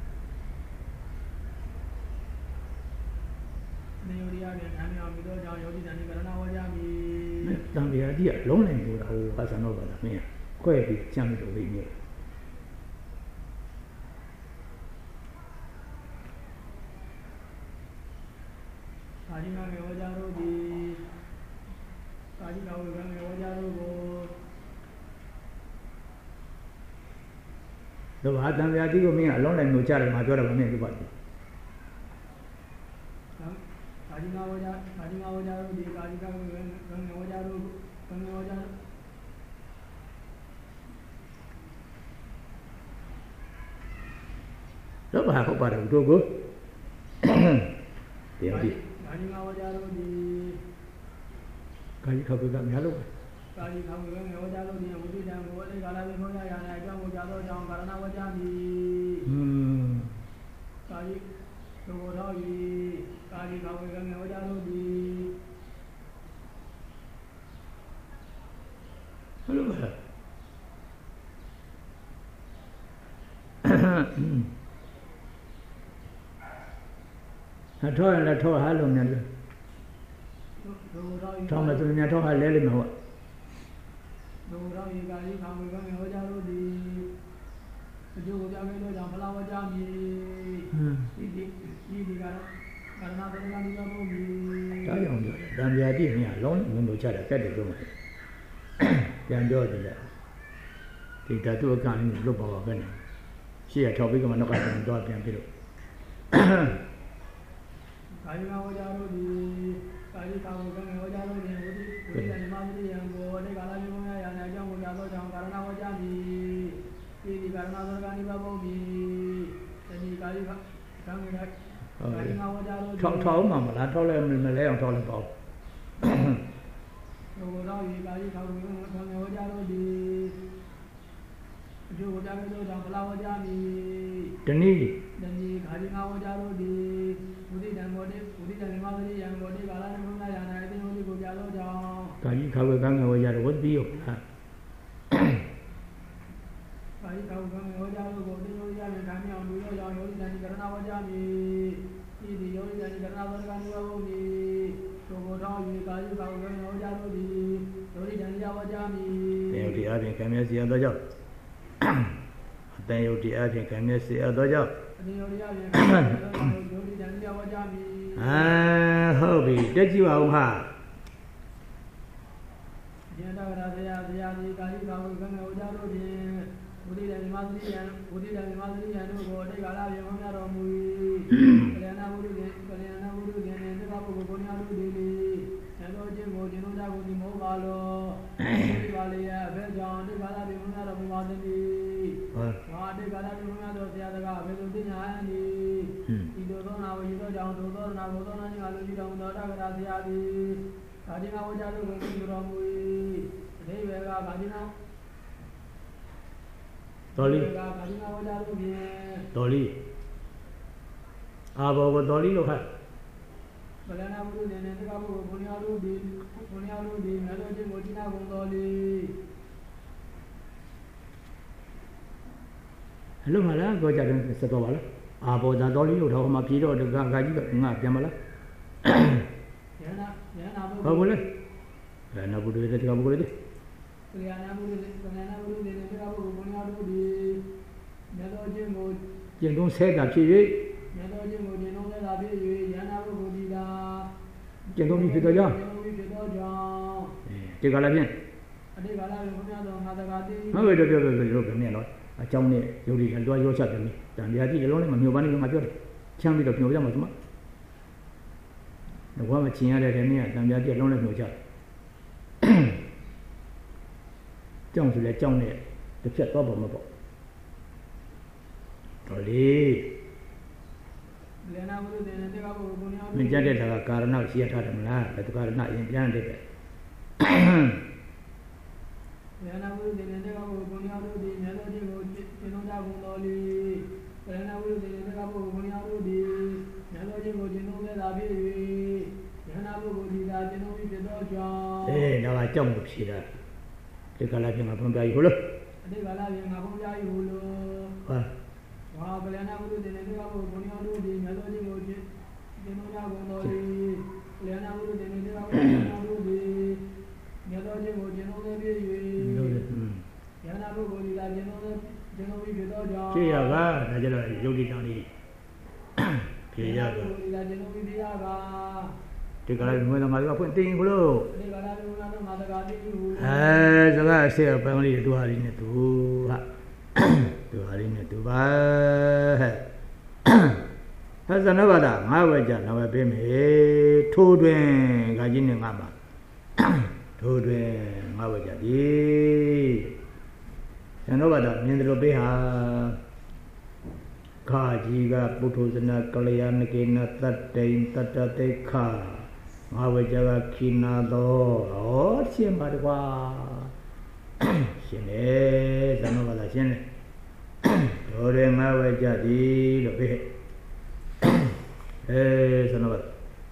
နေရောရတဲ့ခံရပြီးတော့ကြောင့်ယောဂီတန်ဒီကရဏဝကြမိတန်ဗျာတိကလုံးနိုင်လို့ဟိုဟာဆန်တော့ပါလားမင်းခွဲပြီးကြံလို့ပြီးမြေကာကြီးငါငယ်ဝကြတို့ဒီကာကြီးကောင်းငယ်ငယ်ဝကြတို့ကိုတို့ဟာတန်ပြာတိကိုမင်းကအလုံးလိုက်မျိုးကြတယ်မှာပြောတယ်မင်းဒီပါတိကာကြီးငါဝကြကာကြီးငါဝကြတို့ဒီကာကြီးကောင်းငယ်ငယ်ဝကြတို့ငယ်ငယ်ဝကြတော့ဘာဟုတ်ပါတယ်တို့ကိုတရားဒီကာကြီးငါဝကြတို့ဒီကာကြီးခောက်ကများလို့ကာကြီးကောင်းငယ်ငယ်ဝကြတို့ဒီဝိသီတံကိုလေးကာလာပြီးခေါ်ရရတဲ့အကြောင်းကိုကြားတော့ကြောင်းကာရဏဝကြမီอืมကာကြီးတို့တော်ဤကာကြီးကောင်းငယ်ငယ်ဝကြတို့ဒီဟုတ်လို့ပါအထောက်ရထောက်ဟာလို့များလို့ထောက်မှသူများထောက်ဟာလဲလိမ့်မယ်ဟုတ်ဒုရောဤကာကြီးခံဝေကမေဟောကြလို့ဒီအကျိုးကိုကြောင်းလို့ကြောင့်ဖလာဝကြမည်ဒီဒီဒီဒီကတော့ကာရဏသရဏဒီကဘုံမီတောင်းအောင်ပြောတယ်တံပြာတိမြတ်လုံးငုံလို့ချတာကတ်တယ်ပြောမှာပြန်ပြောတယ်လေဒီဓာတုအကလေးလွတ်ပါပါပဲနဲ့ရှေ့ရထောက်ပြီးကမှနောက်ကပြန်တော့ပြန်ပြီးတော့ကာယကဝကြလို့ဒီကာယကာဝကမေဝကြလို့ဒီဝိဝိတ္တမမတိယံကိုဒီကာလမျိုးများရာနာကြောင့်ကိုကြသောကြောင့်ကာရဏဝကြမည်ဒီဒီကာရဏသရကနိဗ္ဗာန်ဘုံမီဒီကာယကကံရကာယကဝကြလို့ထောက်ထောက်မှမလားထောက်လဲမလဲအောင်ထောက်လဲပေါ့ဘုရားဤကာယကာဝကမေဝကြလို့ဒီအကျိုးကိုကြောင့်လို့ကြောင့်ဖလာဝကြမည်တနည်းတနည်းကာယကဝကြလို့ဒီဝိသီတံဘောတိဝိသီတံမမတိယံဘောတိကာလနုနာယာနာအတိဟောတိကိုကြာလို့ကြောင်းကာယခောကံငဝရဝတ်ပြီးရောဟာကာယခောကံငဝကြလို့ကိုတိယောရရင်ခံမြောင်လူရောကြောင့်ယောတိတံကရဏဝကြမည်ဤဒီယောတိတံကရဏဝကံဝဘုံမီသို့တော်ဤကာယခောကံငဝကြလို့ဒီယောတိတံရဝကြမည်တေယုတိအပြင်ခံမျက်စီရသောကြောင့်အတန်ယုတိအပြင်ခံမျက်စီရသောကြောင့်အတန်ယုတိအပြင်ခံမျက်စီရသောကြောင့်ယောတိတံရဝကြမည်အာဟုတ်ပြီတက်ကြည့်ပါဦးဟာယန္တကရာဇယဇယဒီကာယကာဝကံဝကြလို့ဖြင့်ဝိသီတံမသတိယံဝိသီတံမသတိယံတို့ကိုတိတ်ကာလပြေဟောများတော်မူ၏ကလျာဏဘုရုကေကလျာဏဘုရုကေနှင့်သက္ကပုဂ္ဂိုလ်ကိုညာတို့ဒီလေသံတော်ချင်းကိုခြင်းတို့ကြကိုဒီမောပါလောဒီပါလေယအဘဲကြောင့်တိတ်ကာလပြေဟောများတော်မူပါသည်ဟုတ်ဟာတိတ်ကာလပြေဟောများတော်ဆရာတကားအဘဲတို့သိညာဟန်ဒီဒီတို့သောနာဝေသောကြောင့်တို့သောနာဘုသောနာခြင်းအလိုရှိတော်မူသောတက္ကရာဆရာသည်ကာတိငါဝကြတို့ကိုပြုတော်မူ၏အတိဝေကကာတိငါတော်လီကာတိငါဝကြတို့ဖြင့်တော်လီအာဘောကတော်လီလို့ခတ်ဗလနာဘုရုနဲ့တက္ကဘုဘုံညာတို့ဒီဘုံညာတို့ဒီမြတ်တော်ချင်းကိုတိနာဘုံတော်လီအလုံးမလားကြောကြတယ်စတော်ပါလားအာဘောသာတော်လီလို့တော့မှပြေတော့ကကာကြီးကငါပြန်မလားယန္နာယန္နာဘုဘာဘလဲယန္နာဘုရုတဲ့ကဘုရုတဲ့ယန္နာဘုရုတဲ့ယန္နာဘုရုတဲ့တက္ကဘုဘုံညာတို့ဒီမြတ်တော်ချင်းကိုကျင့်သုံးဆဲတာဖြစ်၍မြတ်တော်ချင်းကိုကျင့်သုံးဆဲတာဖြစ်၍ယန္နာဘုဘုဒီတာကျင့်သုံးပြီးဖြစ်တော့ကြောင်းကျင့်သုံးပြီးဖြစ်တော့ကြောင်းဒီကလာဖြင့်အတိကလာဘုရားတော်ငါတကာတိဟုတ်ပြီတော့ပြောပြောပြောပြောမြင်တော့အကြောင်းနဲ့ယုတ်ဒီလွှမ်းရောချက်တယ်တန်ပြာကြည့်လုံးနဲ့မမျိုးပါနဲ့ငါပြောတယ်ချမ်းပြီးတော့ပြောပြမှာဒီမှာတော့မချင်ရတဲ့တည်းကတံပြားပြက်လုံးနဲ့မျိုးချကြောင်းဆိုလဲကြောင်းနဲ့တစ်ဖြတ်တော့ပါမပေါ့တော်လေးလေနာဘုရုတဲ့တက္ကဘုဘုံညာမကြတဲ့ဒါကကာရဏရှိရထားတယ်မလားဒါကာရဏအရင်ပြန်တဲ့ပဲလေနာဘုရုတဲ့တက္ကဘုဘုံညာတို့ဒီမြတ်တော်ကြီးကိုကျင့်သုံးကြဘုံတော်လီလေနာဘုရုတဲ့တက္ကဘုဘုံညာတို့ဒီမြတ်တော်ကြီးကိုကျင့်သုံးတာဖြစ်၍ယန္နာဘုဂုဒီတာကျင့်သုံးပြီးဖြစ်တော့ကြောင်းအေးဒါကကြောက်မှုဖြစ်တာဒီကလာပြင်မှာဘုံပြားယူလို့ဒီကလာပြင်မှာဘုံပြားယူလို့ဟာဝါကလျာဏဘုရုတဲ့တက္ကဘုဘုံညာတို့ဒီမြတ်တော်ကြီးကိုကျင့်သုံးကြဘုံတော်လီလေနာဘုရုတဲ့တက္ကဘုဘုံညာတို့ဒီမြတ်တော်ကြီးကိုကျင့်သုံးပြီးဖြစ်၍ Yana Bogoli, la Genoa, Genoa, Vidoja. Chiaga, Najala, Yodi Tani. Chiaga. La Genoa, Vidaga. Take a little more pointing below. Eh, As I say, apparently to Harina to Harina to buy. As another, my wager never been here. Two doing Gajin and Mama. Two doing my wager. And over that, Nindrobeha Kajiga, Putuzana, Kalayanakina, Tatain, Tatateka, Mawajaga, Kinado, or Siamadwa. Sine, Sanova Sine. Ore Mawaja, the Lobe. Eh, Sanova.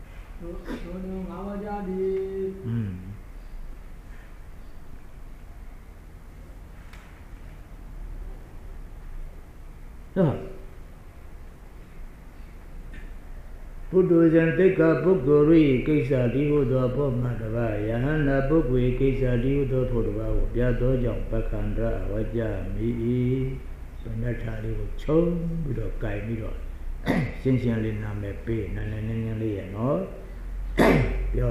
Hmm. Pudusan teka pukuri kisah diudah pemadwa Yahana pukui kisah diudah purwa Biado jang pakandra wajah mi Sebenarnya diu chong bido kai bido Siang-siang li nama pe Nana-nana li ya no Yo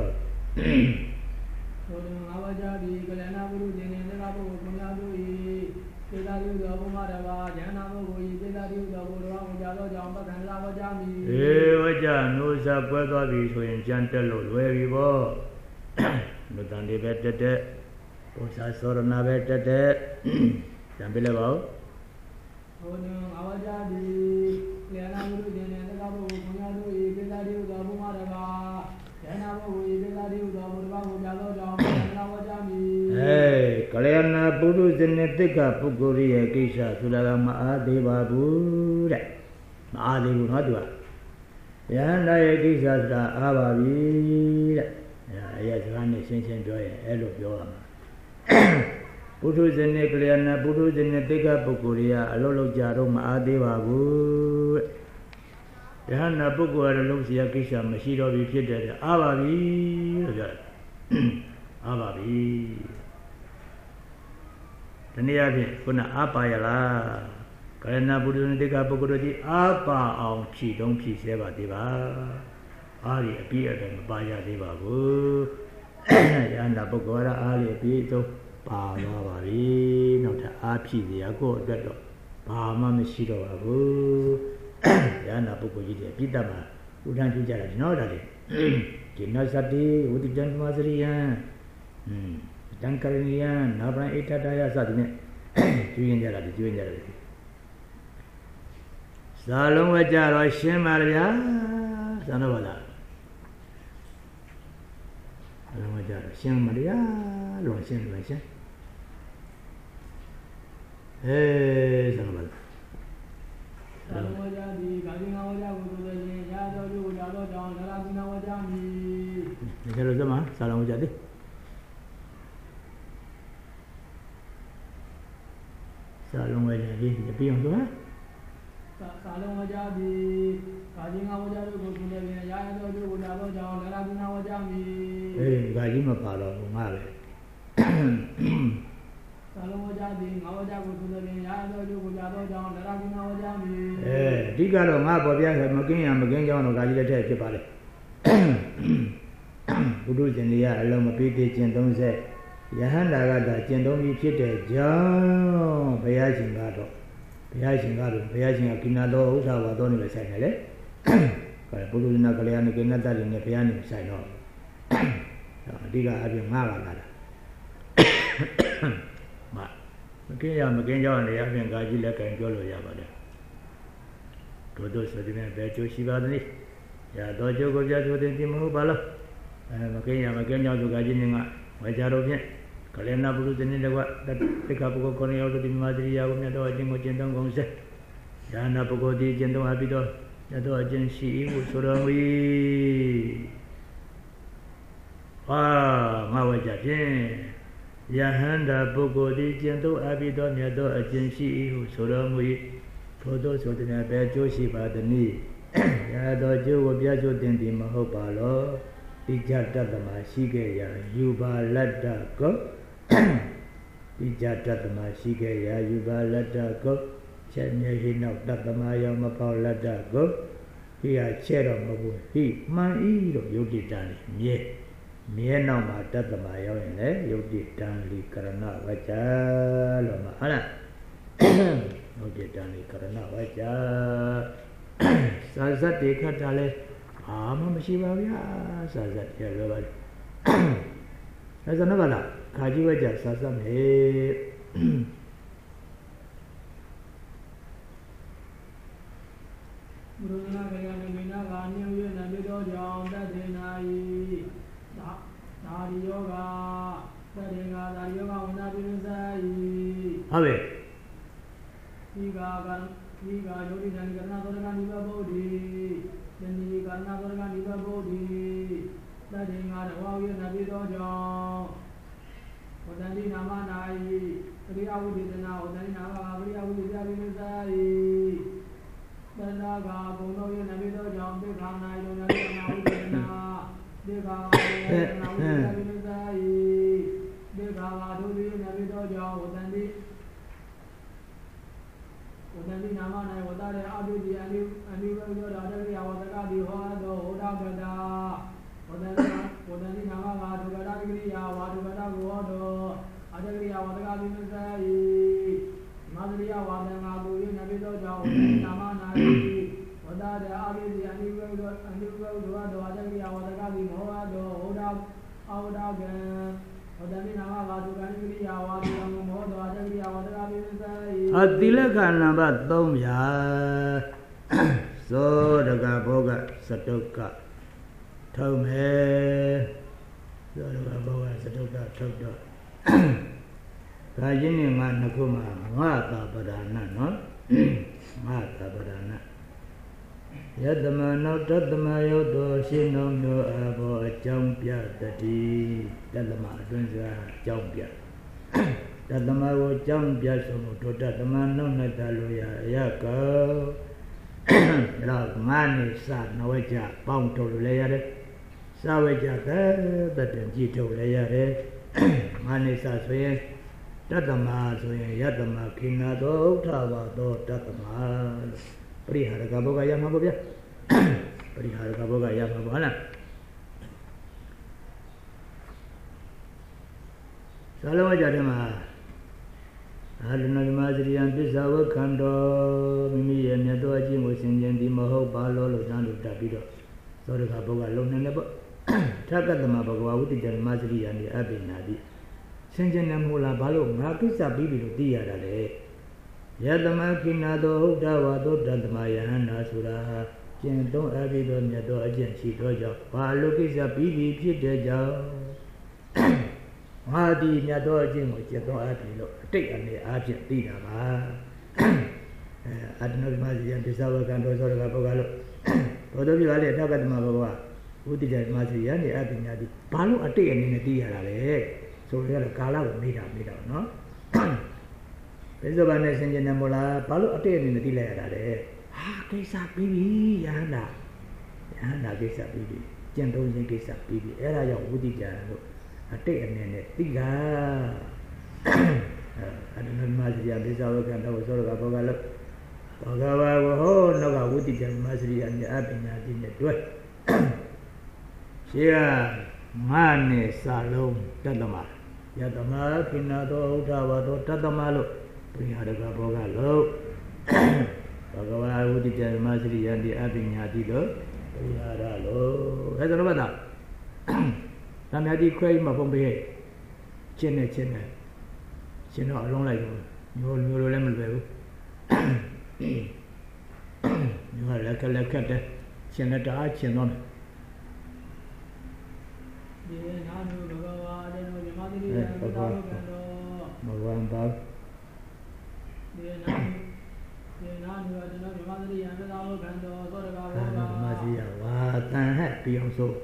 Wajah di kelana buru jenis lekapu punya dui Kita diudah pemadwa Jangan pukui kita diudah purwa Biado jang pakandra wajah mi Eh wajah nusa kuatwa bisu yang jantel lo Lue bibo Nutan di betete Pusa sorna betete Sampai lebau Wajah di kelana buru jenis lekapu punya dui Kita diudah pemadwa Jangan pukui kita diudah purwa Biado jang pakandra wajah mi Eh, kalian buru jenis tiga pukuri ya kisah sudah lama ada babu deh, ada pun ada. Ya, naya kisah sudah ababi deh. Ya, ya sekarang ni sen-sen doa, elu doa. Buru jenis kalian buru jenis tiga pukuri ya, lalu jarum ada babu. Ya, na pukul lalu siapa kisah masih doa bipit deh, ababi deh, ababi. Tanya ni, kena apa ya lah? Kerana budu nanti apa kudu di apa ang pi dong pi siapa tiba? Ari pi ada bayar tiba bu. Yang nak berkora ari pi tu pama bari, nak api dia ko betul. Pama mesti tu bu. Yang nak berkora dia pi dah mah. Udah tu jalan, no dah le. Kena sati, udah jangan masri ya. Hmm. Dan kalian, apa yang itu daya saat ini, tujuan jalan, tujuan jalan. Salam wajah Rasul Maria, sana wala. Salam wajah Rasul Maria, Rasul Maria. Eh, sana wala. Salam wajah di kali wajah kudu ni, ya tu jauh jauh jalan kali wajah ni. Kalau sama, salam wajah deh. Salam wajah di, tapi yang tu ah. Salam wajah di kaji wajah tu kudu ni, ya tu jauh jauh jauh jalan kali wajah ni. Eh, gaji mah kalau mengalir. Salam wajah di wajah kudu ni, ya tu jauh jauh jauh jalan kali wajah ni. Eh, di kalau ngapa biasa mungkin yang mungkin jangan gaji dah cepat le. Kudu jenis ya, kalau mepiti centong se. Yahan dah ada centong bipit deh jauh, bayar singgah tu, bayar singgah tu, bayar singgah kena tu usah buat tu ni besar ni le. Kalau perlu nak kalian ni kena tadi ni bayar ni besar no. Tiga hari malam ada. Mak, mungkin yang mungkin jangan le, yang gaji le kan jual ya pada. Todo sedikit betul siapa ni? Ya dojo kau jadi orang timu bala. Mungkin yang mungkin yang tu gaji ni ngah wajar okey. Kalian nak perlu jenis dekat dekat pukul kau ni auto di madri ya kau ni ada ajen kau jentong kau se. Jangan nak pukul di jentong habis tu. Ada ajen si ibu seorang wi. Wah, ngawal jadi. Jangan nak pukul di jentong habis tu ni ada ajen si ibu seorang wi. Foto soalnya bejo si pada ni. Ya dojo kau biasa tinggi mahu balo. Ijat dah masih ke ya yuba ladda ko တိကြတတ္တမရှိခဲ့ရာယူပါလတ္တကိုချက်မြေဟိနောက်တတ္တမယောမပေါလတ္တကိုဟိဟာချဲ့တော့မဟုတ်ဘူးဟိမှန်ဤလို့ယုတ်တိတံမြဲမြဲနောက်မှာတတ္တမရောက်ရင်လေယုတ်တိတံလီကရဏဝကြလို့မှာဟုတ်လားယုတ်တိတံလီကရဏဝကြစာဇတ်တွေခတ်တာလဲဘာမှမရှိပါဗျာစာဇတ်တွေပြောပါလေအဲဆိုတော့ဗလားခါကြီးဝကြစာဇတ်မေဘုရားကလည်းမိနာကညွှန်ရနေပြီးတော့ကြောင့်တတ်တယ်နိုင်ဒါဒါရီယောဂတတ်တယ်ကဒါရီယောဂဝနာပိနဆိုင်ဟုတ်ပြီဒီကကဒီကယောဂိတန်ကရဏသောရကနိဗ္ဗာန်ဘုဒ္ဓိယနေ့ကရဏသောရကနိဗ္ဗာန်ဘုဒ္ဓိတတ်တယ်ကတဝါဝရနေပြီးတော့ကြောင့်ဝတ္တတိနာမနိုင်ပရိယဝုဒိတနာဝတ္တတိနာမပရိယဝုဒိတပိနဆိုင်တဏှာကဘုံတော်ရဲ့နမိတော်ကြောင့်သိခာနိုင်တော်နာနာဝိဒနာသိခာရဲ့နာဝိဒနာပိနဆိုင်သိခာကဒုတိယနမိတော်ကြောင့်ဝတ္တတိဝတ္တတိနာမ၌ဝတ္တရဲ့အဘိဓိအနိအနိဝေယောရာတရိယဝတ္တကတိဟောသောဟောတာကတာဝတ္တတိဝတ္တတိနာမကဒုက္ခတာကိရိယာဝါဒုက္ခတာကိုဟောသောအတ္တကိရိယာဝတ္တကပိနဆိုင်မာသရိယဝါဒနာကိုယနပိတော်ကြောင့်နာမနာယိဝဒရအာရိယအနိဝေဒအနိဝေဒဝါဒဝါဒကိယဝဒကတိမောဟတောဟောဒအာဝဒကံဝဒမိနာမဘာဒုကနိကိယဝါဒမောဟတောအတကိယဝဒကပိသဆိုင်အတိလက္ခဏာဘသုံးရာဇောဒကဘောကစတုကထုံးမယ်ဇောဒကဘောကစတုကထုတ်တော့ဒါချင်းနဲ့ငါနှစ်ခုမှာငါတာပဒါနနော်ငါတာပဒါနယတမနောတတမယောတောရှင်းတော်မျိုးအဘောအကြောင်းပြတတိတတမအတွင်းစွာအကြောင်းပြတတမကိုအကြောင်းပြဆိုမှုတို့တတမနောနဲ့တလို့ရအရကောဒါငါနဲ့စနဝကြပေါင်းထုတ်လို့လည်းရတယ်စဝကြကတတကြည့်ထုတ်လည်းရတယ်ငါနဲ့စဆိုရင်တတ္တမဆိုရင်ယတ္တမခိနာသောဥထဝါသောတတ္တမပရိဟာရကဘောကရမှာပေါ့ဗျာပရိဟာရကဘောကရမှာပေါ့ဟုတ်လားသာလဝကြတဲ့မှာအာလနမဇရိယံပစ္ဆဝခန္တောမိမိရဲ့မြတ်သောအကျင့်ကိုဆင်ခြင်သည်မဟုတ်ပါလို့လို့တန်းလို့တတ်ပြီးတော့သောရကဘောကလုံနေတယ်ပေါ့ထကတ္တမဘဂဝါဝုတိတမဇရိယံဒီအပိနာတိဆင်ခြင်တယ်မဟုတ်လားဘာလို့ငါကိစ္စပြီးပြီလို့သိရတာလဲယတမခိနာသောဟုတ်တာဝါသောတတ္တမယဟန္တာဆိုတာကျင့်သုံးအပ်ပြီးတော့မြတ်သောအကျင့်ရှိသောကြောင့်ဘာလို့ကိစ္စပြီးပြီဖြစ်တဲ့ကြောင့်ငါဒီမြတ်သောအကျင့်ကိုကျင့်သုံးအပ်ပြီးလို့အတိတ်အနေအားဖြင့်သိတာပါအဲအတ္တနောဓမ္မဇယံပစ္စဝကံတော်သောကဘောကလို့ဘောဓိပြပါလေအထကတ္တမဘောကဝုတိတဓမ္မဇယံနေအပညာတိဘာလို့အတိတ်အနေနဲ့သိရတာလဲဆိုရတော့ကာလကိုမေးတာမေးတာနော်ဘယ်လိုပါနဲ့ဆင်ခြင်တယ်မို့လားဘာလို့အတိတ်အနေနဲ့သိလိုက်ရတာလဲဟာကိစ္စပြီးပြီယဟန္တာယဟန္တာကိစ္စပြီးပြီကျင့်သုံးခြင်းကိစ္စပြီးပြီအဲ့ဒါကြောင့်ဝုတိကြံလို့အတိတ်အနေနဲ့သိတာအတ္တနမစရိယဒိသဝကံတော်ဆိုတော့ဘောကလို့ဘောကဘာကိုဟောနောက်ကဝုတိကြံမစရိယအပညာတိနဲ့တွဲရှေ့ကငါနဲ့စာလုံးတတ္တမယတမခိနာသောဥထဝါသောတတ္တမလို့ပရိဟာရကဘောကလို့ဘဂဝါဝုတိတမစရိယံဒီအပညာတိလို့ပရိဟာရလို့အဲဒါတော့ဗတ်တာတမယတိခွဲမှာပုံပေးချင်းနဲ့ချင်းနဲ့ချင်းတော့အလုံးလိုက်တော့မျိုးမျိုးလိုလည်းမလွယ်ဘူးမျိုးလည်းကလည်းကတ်တယ်ချင်းနဲ့တအားချင်းတော့ဒီနာနုဘဂဝါအတေနောယမတိရိယံသာဝကံတော်ဘဂဝံသာဒီနာနုဒီနာနုအတေနောယမတိရိယံသာဝကံတော်သောတကာဘောကမစီယဝါတန်ဟဲ့ပြီးအောင်ဆို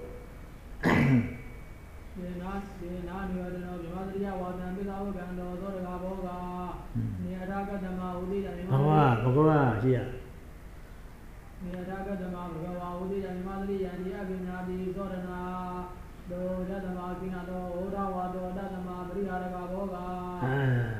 ဒီနာဒီနာနုအတေနောယမတိရိယဝါတံပိသာဝကံတော်သောတကာဘောကနေအထာကတမဝုတိယယမဘဝဘဂဝါရှိရနေအထာကတမဘဂဝါဝုတိယယမတိရိယံဒီအပညာတိသောရဏဒေါတတမကိနာတော်ဩဒဝါဒောတတမပရိဟာရကဘောကအာ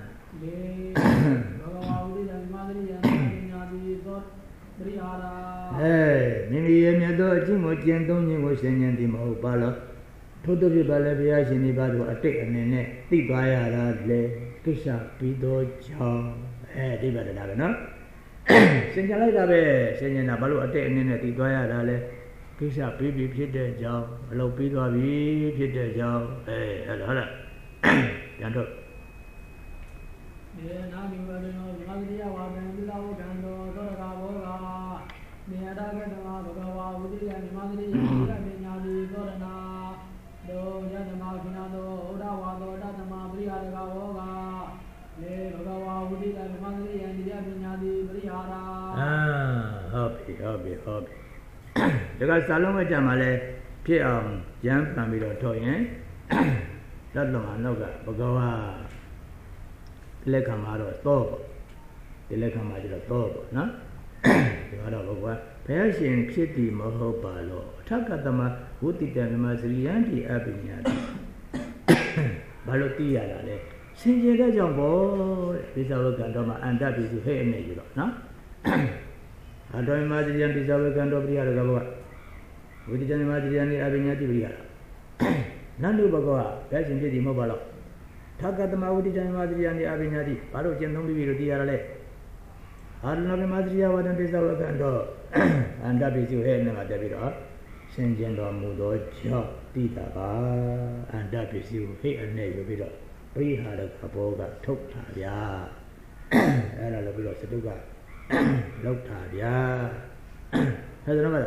哎，明明也面对今我见东西我先年的冇罢了，偷偷的把那不要紧的把这啊对呢呢，对多呀啦嘞，给啥比多少？哎，对吧？对那个呢？先前来的呗，先前那把路啊对呢呢，对多呀啦嘞，给啥比比比的少？路比多比比的少？哎，好了好了，讲着。 နေနာမီဝရနောဒီမဂရိယဝါဒံသီလဝကံတောသောရကဘောဂနေရတကတမဘဂဝါဝိတိယမြမဂရိယသီလပညာတိသောရနာတောယတမခိနာတောဩဒဝါသောတသမပရိဟာရကဘောဂနေဘဂဝါဝိတိယမြမဂရိယသီလပညာတိပရိဟာရအာဟုတ်ပြီဟုတ်ပြီဟုတ်ပြီဒါကစာလုံးဝကြမှာလဲဖြစ်အောင်ရမ်းပန်ပြီးတော့ထုတ်ရင်လက်လုံးအနောက်ကဘဂဝါလက်ခံမှာတော့သောပေါ့ဒီလက်ခံမှာကျတော့သောပေါ့နော်ဒီကတော့ဘောကဘုရားရှင်ဖြစ်တည်မဟုတ်ပါလို့အထက်ကတမဝုတိတမြမစရိယံတိအပညာတိဘာလို့သိရတာလဲစင်ကြယ်တဲ့ကြောင့်ပေါ့တဲ့ပိဿဝကံတော်မှာအန္တပိစုဟဲ့အနေကြီးတော့နော်အတော်မြမစရိယံပိဿဝကံတော်ပရိယရကဘောကဝုတိတမြမစရိယံတိအပညာတိပရိယနန္ဒုဘဂဝဘုရားရှင်ဖြစ်တည်မဟုတ်ပါလို့ထာကတမဝတိတံမာတိယံဒီအဘိညာတိဘာလို့ကျင့်သုံးပြီးလို့တရားရလဲအာရဏဗမာတိယဝဒံပိဿဝကံတော့အန္တပိစုဟဲ့နဲ့မှာတက်ပြီးတော့ဆင်ကျင်တော်မူသောကြောင့်တိတာပါအန္တပိစုဟဲ့အနေယူပြီးတော့ပရိဟာရကဘောကထုတ်တာဗျာအဲ့ဒါလည်းပြီးတော့စတုကလောက်တာဗျာဟဲ့တော့မလား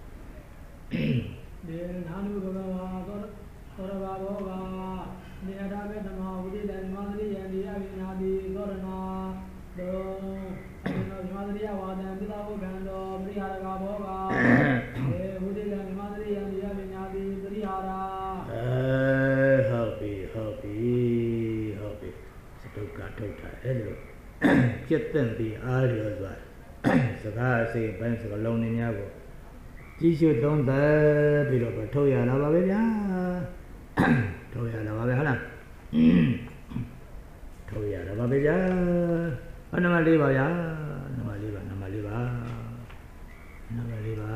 နေနာနုဘဂဝါသောသောရဘာဘောဂနေရတာပဲဓမ္မဝိတိတံမြမဂရိယံဒီအဘိညာတိသောရနာတောအဘိနောမြမဂရိယဝါဒံသီလဝကံတောပရိဟာရကဘောဂေဝိတိတံမြမဂရိယံဒီအဘိညာတိပရိဟာရအဲဟုတ်ပြီဟုတ်ပြီဟုတ်ပြီစတုကထုတ်တာအဲ့လိုပြည့်တဲ့ပြီးအားရသွားစကားအစိပိုင်းစကားလုံးနေများကိုကြီးရှုသုံးသပ်ပြီးတော့ထုတ်ရတာပါပဲဗျာထုတ်ရတာပါပဲဟုတ်လားထုတ်ရတာပါပဲဗျာဟောနံပါတ်၄ပါဗျာနံပါတ်၄ပါနံပါတ်၄ပါနံပါတ်၄ပါ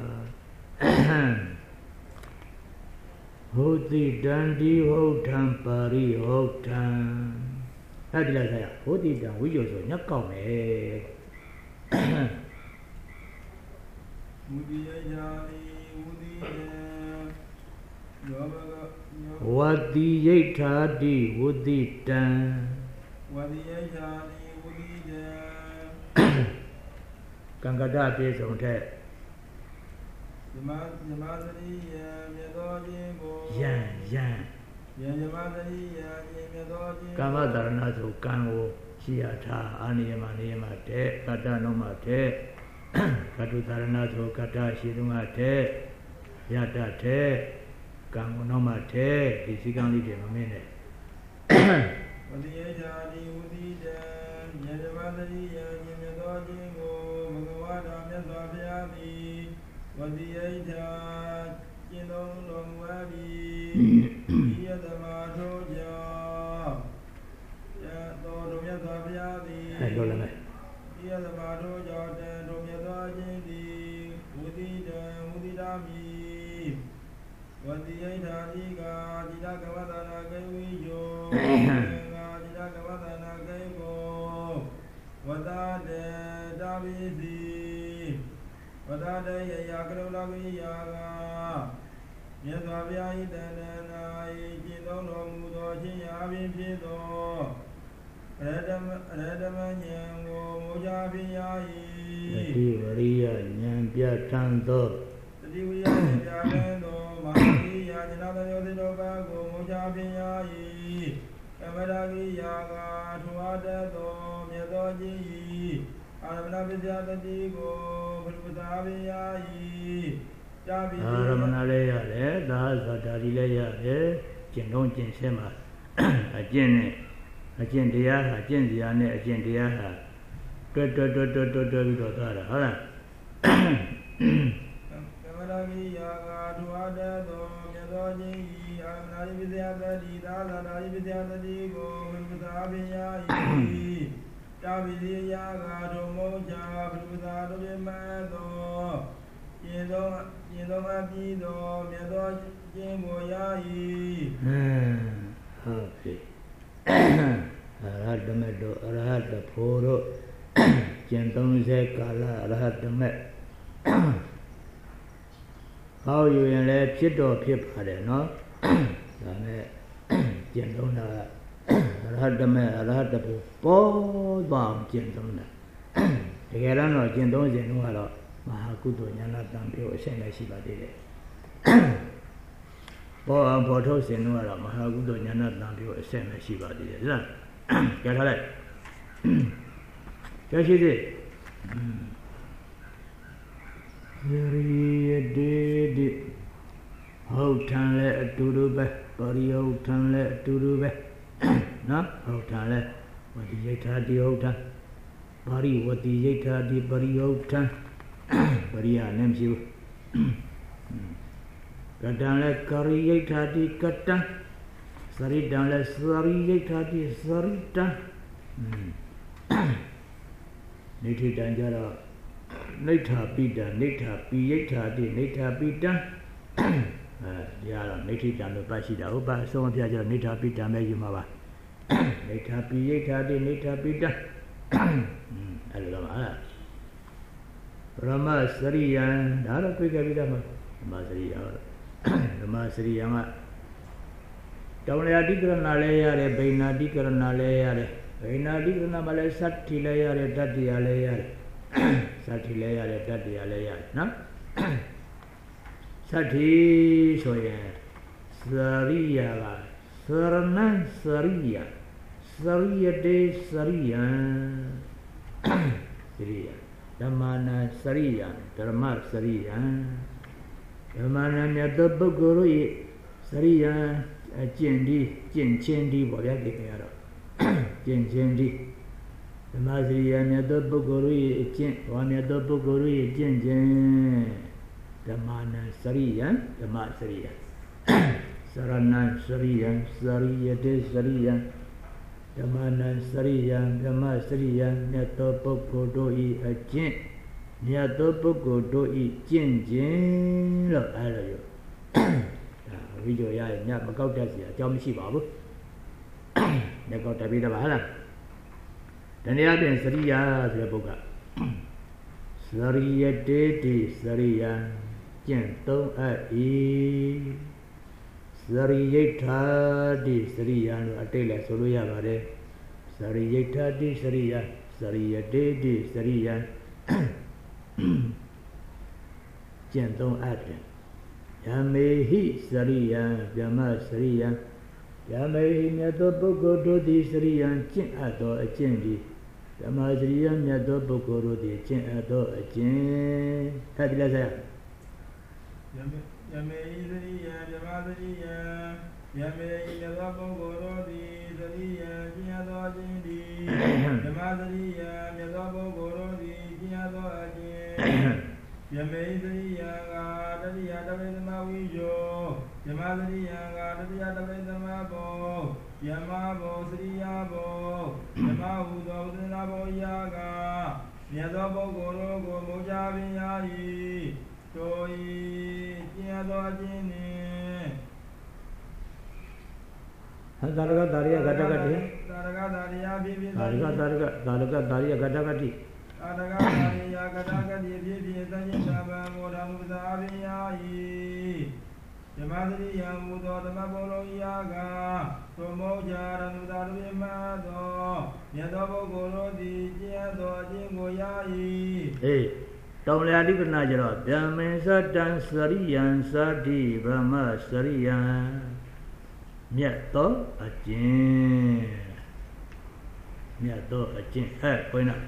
ဟုတ်တိတံဒီဟုတ်ထံပါရိဟုတ်ထံအဲ့ဒီလိုက်ခါရဟုတ်တိတံဝိယောဆိုညက်ကောက်မယ်မူတိယယာနိမူတိယယောဘကဝတိယိထာတိဝုတိတံဝတိယယာနိဝုတိတံကံကတပြေဆုံးတဲ့ဇမဇမသရိယမြတ်သောခြင်းကိုယံယံယံဇမသရိယမြတ်သောခြင်းကာမတရဏဆိုကံကိုရှိရထားအာနိယမနိယမတဲ့ကတ္တနုမတဲ့ကတုတရဏဆိုကတ္တရှိသူငါတဲ့ယတတဲ့ကံကိုနောက်မှထဲဒီစည်းကမ်းလေးတွေမမင်းနဲ့ဝတိယယာတိဝုတိတံယံဇမသရိယမြတ်သောခြင်းကိုဘဂဝါတော်မြတ်စွာဘုရားသည်ဝတိယယာကျင့်တော်တော်မူအပ်ပြီးဒီယသမထိုကြောင့်ယတော်တော်မြတ်စွာဘုရားသည်အဲလိုလည်းမယ်ဒီယသမထိုကြောင့်တန်တော်မြတ်စွာခြင်းသည်ဝတိတံဝတိတာမိဝတိယထာတိကာจิตကဝတနာကေဝိယောကာจิตကဝတနာကေဘောဝတတေတာဝိစီဝတတေယယကရုဏာကိယာကမြတ်စွာဘုရား၏တန်တန်၌ကျင့်သုံးတော်မူသောခြင်းရာပင်ဖြစ်သောရတမရတမဉာဏ်ကိုမူကြဖြင့်ရ၏တိဝရိယဉာဏ်ပြဋ္ဌာန်းသောတတိဝိယဉာဏ်ပြဋ္ဌာန်းသောမဟာတိယဉာဏ်သောယောတိတောကကိုမူကြဖြင့်ရ၏ကမရာကိယာကထွားတတ်သောမြတ်သောခြင်း၏အာရမဏပစ္စယတတိကိုဘုရားဖြင့်ရ၏အာရမဏလည်းရတယ်သာသတာတိလည်းရတယ်ကျင့်လုံးကျင့်ဆဲမှာအကျင့်နဲ့အကျင့်တရားဟာအကျင့်စရာနဲ့အကျင့်တရားဟာတွတ်တွတ်တွတ်တွတ်တွတ်ပြီးတော့သွားတာဟုတ်လားကမရာကိယာကထွားတတ်သောမြတ်သောခြင်း၏အာရမဏပစ္စယတတိသာသတာတိပစ္စယတတိကိုဘုရားဖြင့်ရ၏ Taviyaga Domoja Prabhupada Mado Yedo Yedo Abido Medo Jimoyai Okay. Arahatamedo Arahata Poro Gentong Kala Arahatame How you in a pit or pip had it, no? Gentong Arahatame Arahatapo Bo Bam Gentong Together no Gentong Zenualo Mahakuto Yana Tampio Senasiba did it. Bo and Porto Senora Mahakuto Yana Tampio Senasiba did it. Get her. Get it. Very did how tan let to do be, body out tan let to do be. No, how tan let what the yata the ota body what the yata the body ota body are names you. Katan let curry yata the katan, sorry down let sorry yata the sorry tan. Native danger. Nita Pita, Nita Pieta, Nita Pita. Yara, Native Dano Pasida, Oba, so on Piaja, Nita Pita, Majumava. Nita Pieta, Nita Pita. Alama Rama Sariyan, Dara Pigavida, Masria, Rama Sariama. Don't let Dikanalea, Baina Dikanalea, Baina Dikanamale Satilea, Tatialea. Satilea, Tatialea, no? Sati Soya, Saria, Saranan Saria, Saria de Saria, Saria, Damana Saria, Dharma Saria, Damana Yadabaguru, Saria, Jendi, Jen Chendi, Boya de Piero, Jen Chendi. The Mazria Nadabuguri, Wanadabuguri, Jen, the Mana Saria, the Masaria, Sarana Saria, Saria de Saria, the Mana Saria, the Masaria, Natopogodoi, a Jen, Natopogodoi, Jen, Jen, look, I love you. Video ya, never go to Jom Shibabu. Never got to be the Bahala. Then they have been Saria, the Boga Saria de Saria, Gento a E Sarieta de Saria, Atela Soluya Vare, Sarieta de Saria, Saria de Saria, Gento Atten. Yame he Saria, Yama Saria, Yame Natopogo to the Saria, Chin Ato a Chendi. The Madria Nadopokoro de Chin Ato a Chin. Tadilasa Yame Saria, Yamasaria, Yame Nadopogoro de Saria, Giado Jendi, Yamasaria, Nadopogoro de Giado Ajin. Yamasaria, Dadia Davidamawijo, Yamasaria, Dadia Davidamabo, Yamabo, Sriabo, Yamahudo, Nabo Yaga, Yadobo Goro, Mojaviai, Toi, Giadogini. Darga Daria Gadagati, Darga Daria Bibi, Darga Darga Darga Daria Gadagati. Adaga Daria Gadagati, Bibi, Dajaba, Modaviai. Yamadri Yamudo, the Mabolo Yaga, Tomoja, and Udavimado, Yadobo Goro, the Giado, Jingoyai. Hey, don't let it Najaro, Yamen Dan Sarian, Sadi, Brahma, Sarian. Miato, a gin. Miato, a gin. Hey, point up.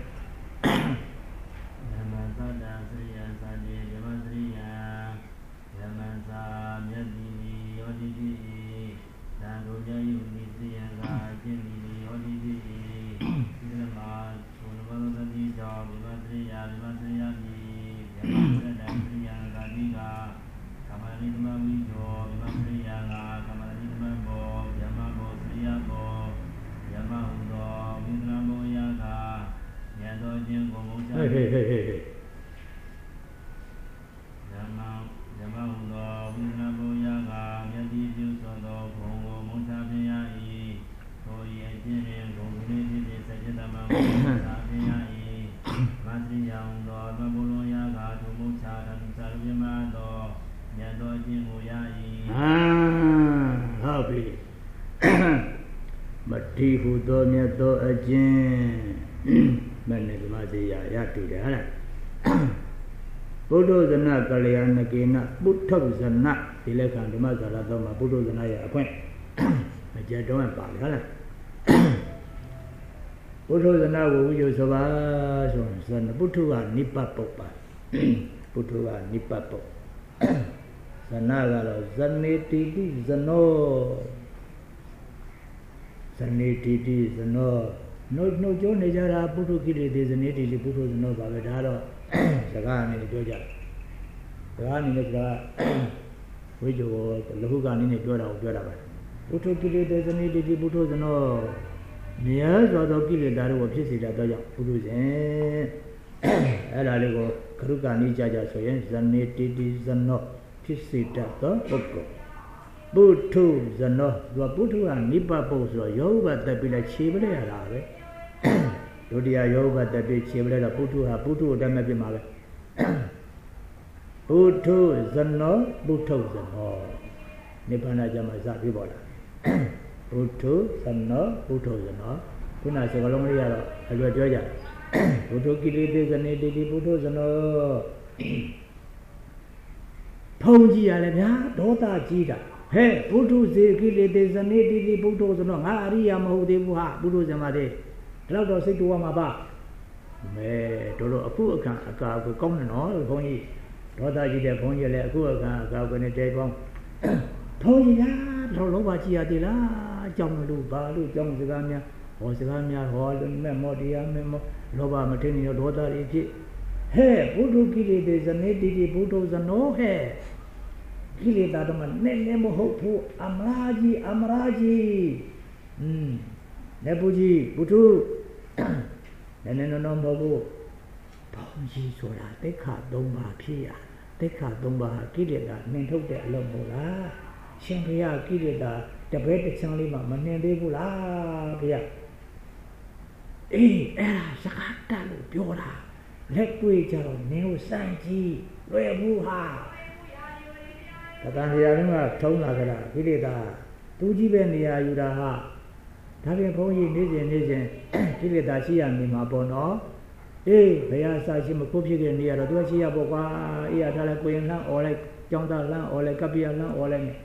Yamansa, Yadi, Odidi, Dangoja, Unisi, and Gajini, Odidi, Cinema, Sunavadi, Job, Vimatria, Vimatria, Yamansa, Gadiga, Kamalima, Vijo, Vimatria, Kamalima, Yamabo, Yamahudo, Vinamo Yaga. ဟေးဟေးဟေးဓမ္မဓမ္မဟုသောဝိနဘုရားကမြတ်တိပြုသောသောဘုံကိုမုန်းချဖြင့်ရ၏ထို၏အကျင့်နှင့်ဂုဏ်ကိုဖြစ်ဖြစ်စัจ jit သမံမုန်းချဖြင့်ရ၏မသရိယံသောမဘုလုံးရာကထိုမုန်းချတန်စာပြမသောမြတ်သောအကျင့်ကိုရ၏ဟာဟုတ်ပြီမတိဟုသောမြတ်သောအကျင့်မနဲ့ဓမ္မစေရရတူတယ်ဟုတ်လားဘုဒ္ဓဇနကလျာဏကေနပုထ္ထုဇနဒီလက်ခံဓမ္မစာရတော့မှာဘုဒ္ဓဇနရဲ့အခွင့်အကျတော့ပါတယ်ဟုတ်လားဘုဒ္ဓဇနကိုဝိယဆိုပါဆိုဇနပုထုကနိပ္ပပုပ္ပပုထုကနိပ္ပပုဇနကတော့ဇနေတိတိဇနောဇနေတိတိဇနောနှုတ်နှုတ်ကျိုးနေကြတာပုထုကိလေသေဇနေတိတိပုထုဇနောပါပဲဒါတော့စကားအနေနဲ့ပြောကြစကားအနေနဲ့ပြောဝိဇ္ဇောလဟုကအနေနဲ့ပြောတာကိုပြောတာပါပုထုကိလေသေဇနေတိတိပုထုဇနောမြဲစွာသောကိလေသာတို့ကိုဖြစ်စေတတ်သောကြောင့်ပုထုဇဉ်အဲ့ဒါလေးကိုခရုကနိကြကြဆိုရင်ဇနေတိတိဇနောဖြစ်စေတတ်သောပုဂ္ဂိုလ်ပုထုဇနောသူကပုထုကနိပ္ပပုဆိုတော့ယောဂတက်ပြီးလိုက်ခြေပလဲရတာပဲဒုတိယယောဂတက်ပြီးခြေပလဲတော့ပုထုဟာပုထုအတတ်မဲ့ဖြစ်မှာပဲပုထုဇနောပုထုဇနောနိဗ္ဗာန်ကြမှာစပြီးပေါ်လာပုထုဇနောပုထုဇနောခုနစကလုံးလေးကတော့အလွယ်ပြောကြပုထုကိလေသေဇနေတိတိပုထုဇနောဖုံးကြည့်ရလေဗျာဒေါသကြီးတာဟဲ့ပုထုဇေကိလေသေဇနေတိတိပုထုဇနောငါအရိယာမဟုတ်သေးဘူးဟာပုထုဇဉ်ပါသေးဒီတော့တော့စိတ်တူရမှာပါမဲတို့လို့အခုအခါအကာကိုကောင်းတယ်နော်ဘုန်းကြီးဒေါသကြီးတဲ့ဘုန်းကြီးလည်းအခုအခါအကာကိုနဲ့တဲပေါင်းဘုန်းကြီးလားတော့လောဘကြီးရသေးလားအကြောင်းလို့ဘာလို့ကြောင်းစကားများဟောစကားများဟောလို့မဲ့မောတရားမဲ့မောလောဘမထင်နေတော့ဒေါသတွေဖြစ်ဟဲ့ပုထုကိလေသေဇနေတိတိပုထုဇနောဟဲ့ကိလေသာတော့မနဲ့နဲ့မဟုတ်ဘူးအမရာကြီးအမရာကြီးอืมနေပူကြီးပုထုနည်းနည်းနော်မဟုတ်ဘူးဘုန်းကြီးဆိုတာတိခါသုံးပါးဖြစ်ရတိခါသုံးပါးဟာကိလေသာနှင်ထုတ်တဲ့အလုပ်မဟုတ်လားရှင်ဘုရားကိလေသာတပည့်တစ်ချမ်းလေးမှမနှင်သေးဘူးလားဘုရားအေးအဲ့ဒါစကားတတ်လို့ပြောတာလက်တွေ့ကြတော့နင်းကိုစမ်းကြည့်လွယ်ဘူးဟာတဏှာတရားကထုံးလာကြတာကိလေသာသူကြီးပဲနေရာယူတာဟာဒါပြင်ဘုန်းကြီးနေ့စဉ်နေ့စဉ်ကိလေသာရှိရနေမှာပေါ့နော်အေးဘုရားစာရှိမခုဖြစ်တဲ့နေရာတော့သူရှိရပေါ့ကွာအေးရထားလိုက်ကိုရင်လန်းអော်လိုက်ကြောင်းသားလန်းអော်လိုက်ကပ္ပိယလန်းអော်လိုက်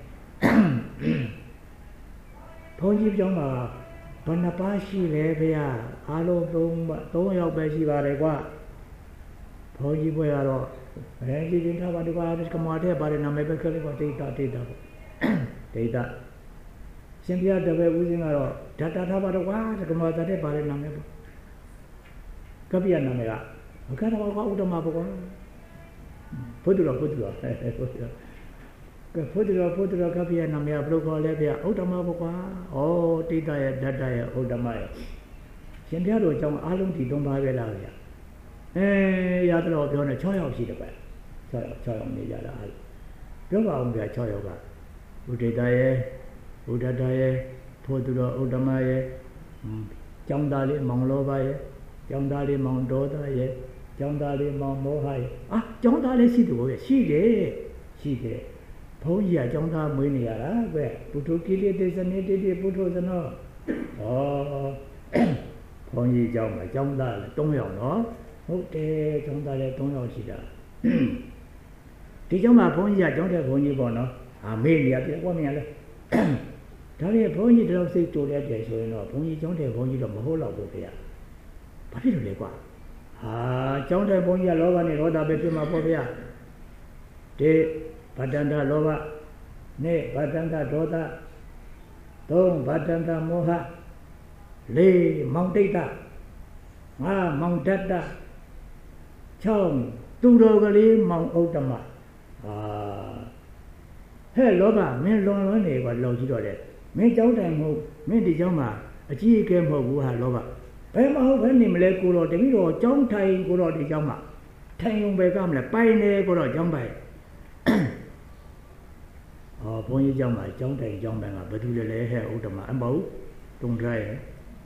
ဘုန်းကြီးကျောင်းမှာဘယ်နှပါးရှိလဲဘုရားအားလုံးသုံးသုံးယောက်ပဲရှိပါတယ်ကွာဘုန်းကြီးဘွဲကတော့အဲဒီတင်ထားပါဒီကွာကမာတဲ့ပါတယ်နာမည်ပဲခက်လေးပေါ့ဒိဋ္ဌဒိဋ္ဌပေါ့ဒိဋ္ဌရှင်ဘုရားတပည့်ဦးစင်းကတော့ဓာတာထားပါတော့ကွာကမာတဲ့ပါတယ်နာမည်ပေါ့ကပ္ပိယနာမည်ကမကတော့ကွာဥဒ္ဓမပေါ့ကွာဘုဒ္ဓတော်ဘုဒ္ဓတော်ဘုဒ္ဓတော်ကဘုဒ္ဓတော်ဘုဒ္ဓတော်ကပ္ပိယနာမည်ကဘယ်လိုခေါ်လဲဗျာဥဒ္ဓမပေါ့ကွာဩဒိဋ္ဌရဲ့ဓာတာရဲ့ဥဒ္ဓမရဲ့ရှင်ဘုရားတို့အကြောင်းအားလုံးဒီသုံးပါးပဲလားဗျာအဲရတော့ပြောနေ၆ယောက်ရှိတယ်ပဲ၆ယောက်၆ယောက်နေကြတာအားပြောပါအောင်ဗျာ၆ယောက်ကဥဒိတရဲ့ဥဒတရဲ့ဖိုးသူတော်ဥဒ္ဓမရဲ့ကျောင်းသားလေးမောင်လောဘရဲ့ကျောင်းသားလေးမောင်ဒေါသရဲ့ကျောင်းသားလေးမောင်မောဟရဲ့အာကျောင်းသားလေးရှိတယ်ဘုရားရှိတယ်ရှိတယ်ဘုန်းကြီးကကျောင်းသားမွေးနေရတာပဲပုထုကိလေသေဇနေတိတိပုထုဇနောဩဘုန်းကြီးကျောင်းမှာကျောင်းသားလည်း၃ယောက်နော်ဟုတ်တယ်ကျောင်းသားလည်း၃ယောက်ရှိတာဒီကျောင်းမှာဘုန်းကြီးကကျောင်းတဲ့ဘုန်းကြီးပေါ့နော်အာမေးနေရပြကွာမြင်လဲဒါပေမဲ့ဘုန်းကြီးတလောက်စိတ်တိုးလက်တယ်ဆိုရင်တော့ဘုန်းကြီးကျောင်းတဲ့ဘုန်းကြီးတော့မဟုတ်တော့ဘူးခင်ဗျာဘာဖြစ်လို့လဲကွာဟာကျောင်းတဲ့ဘုန်းကြီးကလောဘနဲ့ဒေါသပဲဖြစ်မှာပေါ့ဗျာဒီဗတ္တန္တလောဘနဲ့ဗတ္တန္တဒေါသသုံးဗတ္တန္တမောဟလေးမောင်တိတ်တငါမောင်တတ္တ၆သူတော်ကလေးမောင်ဥဒ္ဓမဟာဟဲ့လောဘမင်းလွန်လွန်နေကွာလောကြည့်တော့လေမင်းကြောင်းတိုင်မဟုတ်မင်းဒီကြောင်းမှာအကြီးအကဲမဟုတ်ဘူးဟာလောဘဟဘယ်မှာဟုတ်ဘယ်နေမလဲကိုတော့တပည့်တော်ကျောင်းထိုင်ကိုတော့ဒီကျောင်းမှာထိုင်ုံပဲကမလဲပိုင်နေကိုတော့ကျောင်းပိုင်ဟောဘုန်းကြီးကျောင်းမှာကျောင်းတိုင်ကျောင်းပိုင်ကဘယ်သူလဲလဲဟဲ့ဥဒ္ဓမအမဟုတ်တုံထားရဲ့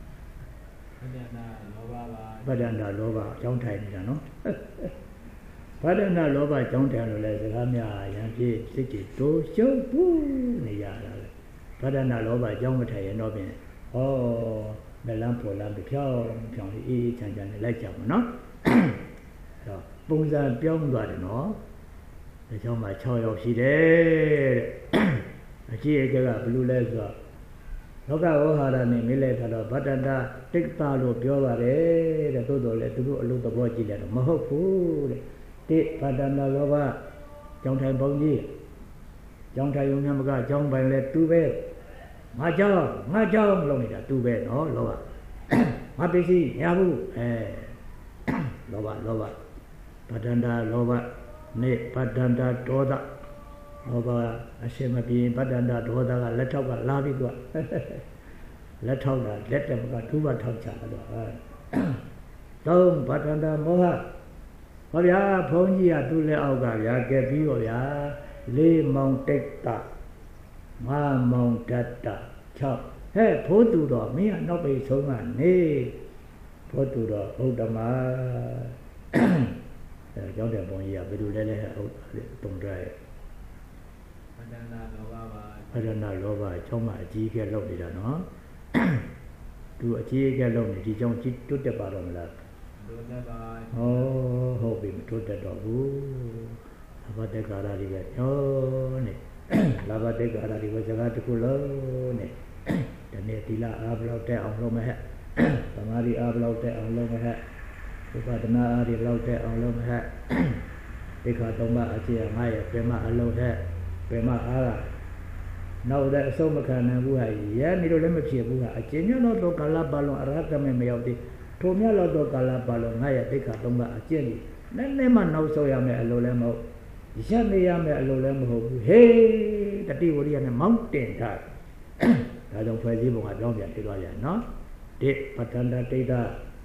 ဗဒ္ဒန္တာလောဘကျောင်းထိုင်နေတာနော်ဗဒ္ဒန္တာလောဘကျောင်းထိုင်လို့လဲစကားများရန်ပြေစိတ်ကြီးတိုးရှုပ်ပူနေရတာလေဗဒ္ဒန္တာလောဘကျောင်းမထိုင်ရင်တော့ပြင်ဟောမလန်းပေါ်လန်းဖြောင်းဖြောင်းလေးအေးအေးချမ်းချမ်းနဲ့လိုက်ကြမှာနော်အဲ့တော့ပုံစံပြောင်းသွားတယ်နော်ဒီကျောင်းမှာ၆ယောက်ရှိတယ်တဲ့အကြည့်အကကဘယ်လိုလဲဆိုတော့လောကဝဟာရနဲ့မိလဲထားတော့ဗတ္တန္တတိက္တာလို့ပြောပါတယ်တဲ့သို့တော်လည်းသူတို့အလို့သဘောကြည့်တယ်တော့မဟုတ်ဘူးတဲ့တိဗတ္တန္တလောဘကျောင်းထိုင်ပုံကြီးကျောင်းထိုင်ုံများမကကျောင်းပိုင်လဲတူပဲငါကျောင်းငါကျောင်းလို့နေတာတူပဲနော်လောဘငါပစ္စည်းရဘူးအဲလောဘလောဘဗတ္တန္တလောဘနေဗတ္တန္တဒေါသလောဘအရှင်မပြေဗတ္တန္တဒေါသကလက်ထောက်ကလာပြီးတော့လက်ထောက်ကလက်တမကဒုဘထောက်ချတော့အဲသုံးဗတ္တန္တမောဟဟောဗျာဘုန်းကြီးကသူ့လက်အောက်ကဗျာကဲပြီးတော့ဗျာလေးမောင်တိတ်တာငါမောင်တတ္တ၆ဟဲ့ဘိုးသူတော်မင်းကနောက်ပိတ်ဆုံးကနေဘိုးသူတော်ဥဒ္ဓမအဲကြောင့်တဲ့ဘုန်းကြီးကဘယ်လိုလဲလဲဟုတ်တုံတဲ့ဗတ္တန္တလောဘပါဗတ္တန္တလောဘကျောင်းမှာအကြီးအကဲလုပ်နေတာနော်သူအကြီးအကဲလုပ်နေဒီကျောင်းကြီးတွတ်တက်ပါတော့မလားတွတ်တက်ပါဟောဟုတ်ပြီမတွတ်တက်တော့ဘူးလာဘတေကာရတွေပဲဟောနေလာဘတေကာရတွေပဲစကားတစ်ခုလုံးနေဒီနေ့သီလအားဘလောက်တက်အောင်လုပ်မယ်ဟဲ့သမာဓိအားဘလောက်တက်အောင်လုပ်မယ်ဟဲ့ဥပဒနာအားဒီလောက်တက်အောင်လုပ်မယ်ဟဲ့ဒိဋ္ဌာသုံးပါးအကျင့်ငါရဲ့ပြမအလုံးဟဲ့ပြမအားကနောက်တဲ့အဆုံးမခံနိုင်ဘူးဟာရဲနေတော့လည်းမဖြစ်ဘူးဟာအကျဉ်းညတော့တော့ကာလပါလုံးအရဟတမေမရောက်သေးထိုမြတ်တော့ကာလပါလုံးငါရဲ့ဒိဋ္ဌာသုံးပါးအကျင့်ကြီးနည်းနည်းမှနောက်ဆုံးရမယ်အလိုလည်းမဟုတ်ရက်နေရမယ်အလိုလည်းမဟုတ်ဘူးဟေးတတိဝရိယနဲ့မောင်းတင်ထားဒါကြောင့်ဖွဲ့စည်းပုံကကြောင်းပြန်ပြသွားကြနော်ဒီပဋ္ဌာန်းတိဋ္ဌာ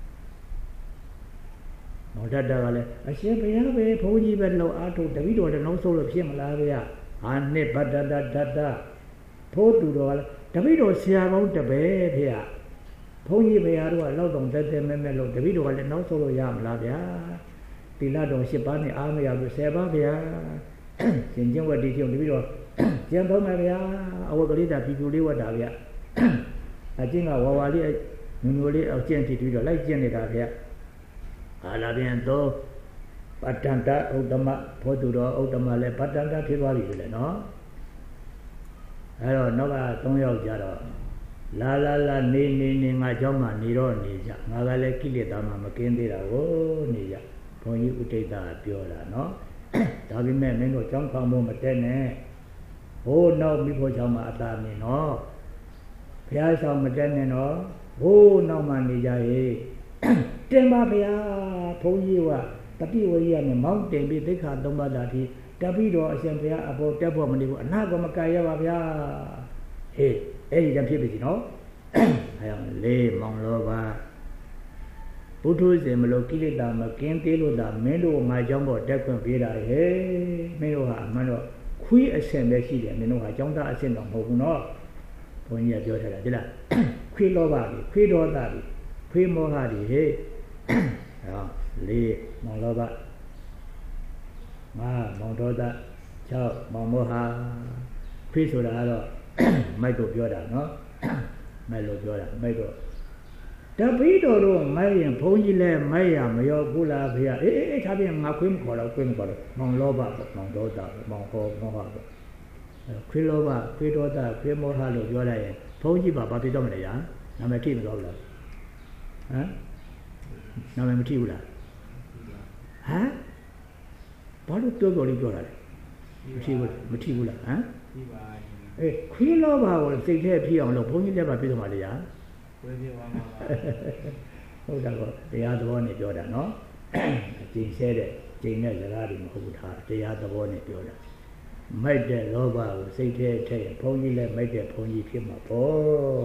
မောတ္တကလည်းအရှင်ဘုရားပဲဘုန်းကြီးပဲလောက်အားထုတ်တပည့်တော်လည်းနောက်ဆုံးလို့ဖြစ်မလားဗျာဟာနှစ်ပတ္တတတတထိုးသူတော်လည်းတပည့်တော်ဆရာကောင်းတပည့်ဖေဘုန်းကြီးဘုရားတို့ကလောက်တော့တက်တက်မဲမဲလို့တပည့်တော်ကလည်းနောက်ဆုံးလို့ရမလားဗျာသီလတော်၈ပါးနဲ့အားမရဘူး၁၀ပါးဗျာရှင်ကျင့်ဝတ်ဒီကျင့်တပည့်တော်ကျင့်သုံးပါဗျာအဝတ်ကလေးတာဖြူဖြူလေးဝတ်တာဗျာအကျင့်ကဝါဝါလေးညိုညိုလေးအကျင့်တပြီးတော့လိုက်ကျင့်နေတာဗျာအာလာပြန်တော့ပတ္တန္တဥဒ္ဓမဘောသူတော်ဥဒ္ဓမလည်းပတ္တန္တဖြစ်သွားပြီလေနော်အဲတော့နောက်က၃ယောက်ကြတော့လာလာလာနေနေနေငါเจ้าမှနေတော့နေကြငါကလည်းကိလေသာမှမကင်းသေးတာကိုနေကြဘုန်းကြီးဥဒိဋ္ဌာပြောတာနော်ဒါပေမဲ့မင်းတို့ကျောင်းခေါင်းဖို့မတက်နဲ့ဟိုးနောက်မိဖို့เจ้าမှအသာနေနော်ဘုရားဆောင်မတက်နဲ့နော်ဟိုးနောက်မှနေကြရဲ့တင်ပါဗျာဘုန်းကြီးကတတိဝရိယနဲ့မောင်းတင်ပြီးဒိဋ္ဌာသုံးပါးတာဒီတပိတော်အရှင်ဘုရားအဖို့တက်ဖို့မနေဘူးအနာကမကရပါဗျာဟေးအဲ့ဒီတည်းဖြစ်ပြီနော်အဲအောင်လေးမောင်လောဘဘုထုဇဉ်မလို့ကိလေသာမကင်းသေးလို့သာမင်းတို့ငါเจ้าပေါ်တက်ခွင့်ပေးတာဟဲ့မင်းတို့ဟာအမှန်တော့ခွေးအရှင်ပဲရှိတယ်မင်းတို့ဟာเจ้าသားအရှင်တော့မဟုတ်ဘူးနော်ဘုန်းကြီးကပြောထားတာဒီလားခွေးလောဘကြီးခွေးဒေါသကြီးခွေးမောဟကြီးဟေ့ဟောလေးမောင်လောဘငါမောင်ဒေါသ၆မောင်မောဟခွေးဆိုတာကတော့မိုက်ကိုပြောတာနော်မိုက်လို့ပြောတာမိုက်တော့တပိတော်တို့မိုက်ရင်ဘုန်းကြီးလဲမိုက်ရမရောဘူးလားဖေရအေးအေးထားပြန်ငါခွေးမခေါ်တော့ခွေးမခေါ်တော့မောင်လောဘပေါ့မောင်ဒေါသမောင်ဟောမောဟပေါ့ခွေးလောဘခွေးဒေါသခွေးမောဟလို့ပြောလိုက်ရင်ဘုန်းကြီးပါဘာဖြစ်တော့မလဲညာနာမည်ထိမတော့ဘူးလားဟမ်နာမည်မထိဘူးလားဟမ်ဘာလို့ပြောပြောလေးပြောတာလဲမထိဘူးမထိဘူးလားဟမ်ထိပါအေးခွေးလောဘကိုစိတ်ထဲဖြစ်အောင်လို့ဘုန်းကြီးလည်းပါပြည့်စုံပါလေညာခွေးပြေပါမှာပါဟုတ်တာကောတရားသဘောနဲ့ပြောတာနော်အကျင့်ဆဲတဲ့ကျင့်တဲ့စကားတွေမဟုတ်ဘူးထားတရားသဘောနဲ့ပြောတာမိုက်တဲ့လောဘကိုစိတ်ထဲထည့်ရင်ဘုန်းကြီးလည်းမိုက်တဲ့ဘုန်းကြီးဖြစ်မှာပေါ့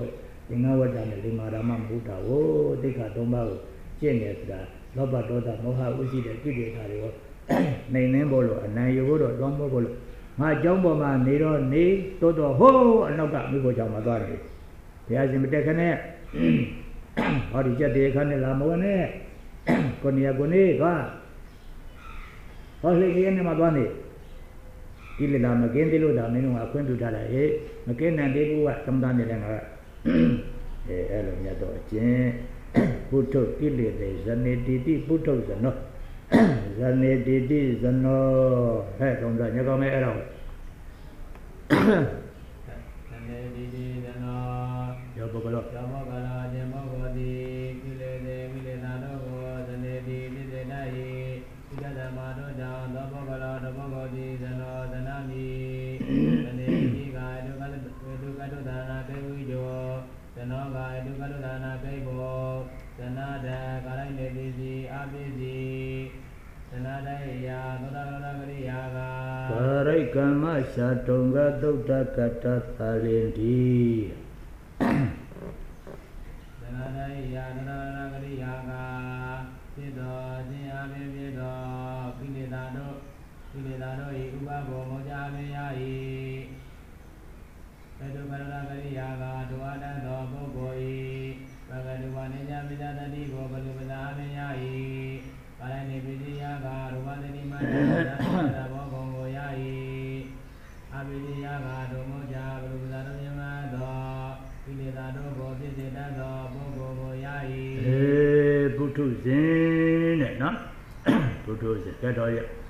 င်္ဂဝတ္တနဲ့လင်္မာဓမ္မမဟုတ်တာကိုသိက္ခာသုံးပါးကိုကျင့်နေဆိုတာလောဘဒေါသမောဟဥရှိတဲ့ကိလေသာတွေကိုနှိမ်နှင်းဖို့လို့အနံ့ယူဖို့တော့လွန်ဖို့လို့ငါအကြောင်းပေါ်မှာနေတော့နေတိုးတော့ဟိုးအနောက်ကမိဖို့ကြောင့်မသွားတယ်ဘုရားရှင်မတက်ခနဲ့ဟောဒီချက်တေခနဲ့လာမဝင်နဲ့ကိုနေရကိုနေသွားဟောလေကြီးနဲ့မှသွားနေဒီလေလာမကင်းသေးလို့ဒါမင်းတို့ကအခွင့်ပြုထားတာဟဲ့မကင်းနိုင်သေးဘူးကသမ္မာနေတယ်ငါကအဲအဲ့လိုမြတ်တော့အကျင့်ပုထုကိလေသေဇနေတိတိပုထုဇနောဇနေတိတိဇနောဟဲ့တုံးတော့ညကောင်းမဲအဲ့တော့ဇနေတိတိဇနောယောပုဂ္ဂလောယောပုဂ္ဂလောအခြင်းပုဂ္ဂိုလ်သည်ကိလေသေကိလေသာတို့ကိုဇနေတိတိစေတတ်၏ဒီကသမတို့ကြောင့်သောပုဂ္ဂလောတပုဂ္ဂိုလ်သည်ဇနောဇနမိဇနေတိကာဒုက္ခဒုက္ခဒုဒါနာကေဝိယောဇနောကာဒုက္ခဒုဒါနာကေဘောဇနာတကာလိုက်နေသည်စီအပိစီဇနာတယာသောတာရောဂရိယာကကာရိကမ္မရှာတုံကသုတ်တကတ္တသာလင်တိဇနာတယာသောတာရောဂရိယာကဖြစ်သောခြင်းအပိဖြစ်သောကိလေသာတို့ကိလေသာတို့၏ဥပဘောမောကြမယ၏သတုကရဏဂရိယာကဒုဝတ္တသောပုဂ္ဂိုလ်၏ပဂတုဝနိညာမိတ္တတိကိုဘဂဝတာမယ၏ကာယနိပိတိယကရူပသတိမတ္တသဘောဘုံကိုယ၏အပိတိယကဒုမောကြဘဂဝတာတို့မြမသောကိလေသာတို့ကိုဖြစ်စေတတ်သောပုဂ္ဂိုလ်ကိုယ၏အေပုထုဇဉ်တဲ့နော်ပုထုဇဉ်ကဲတော်ရဲ့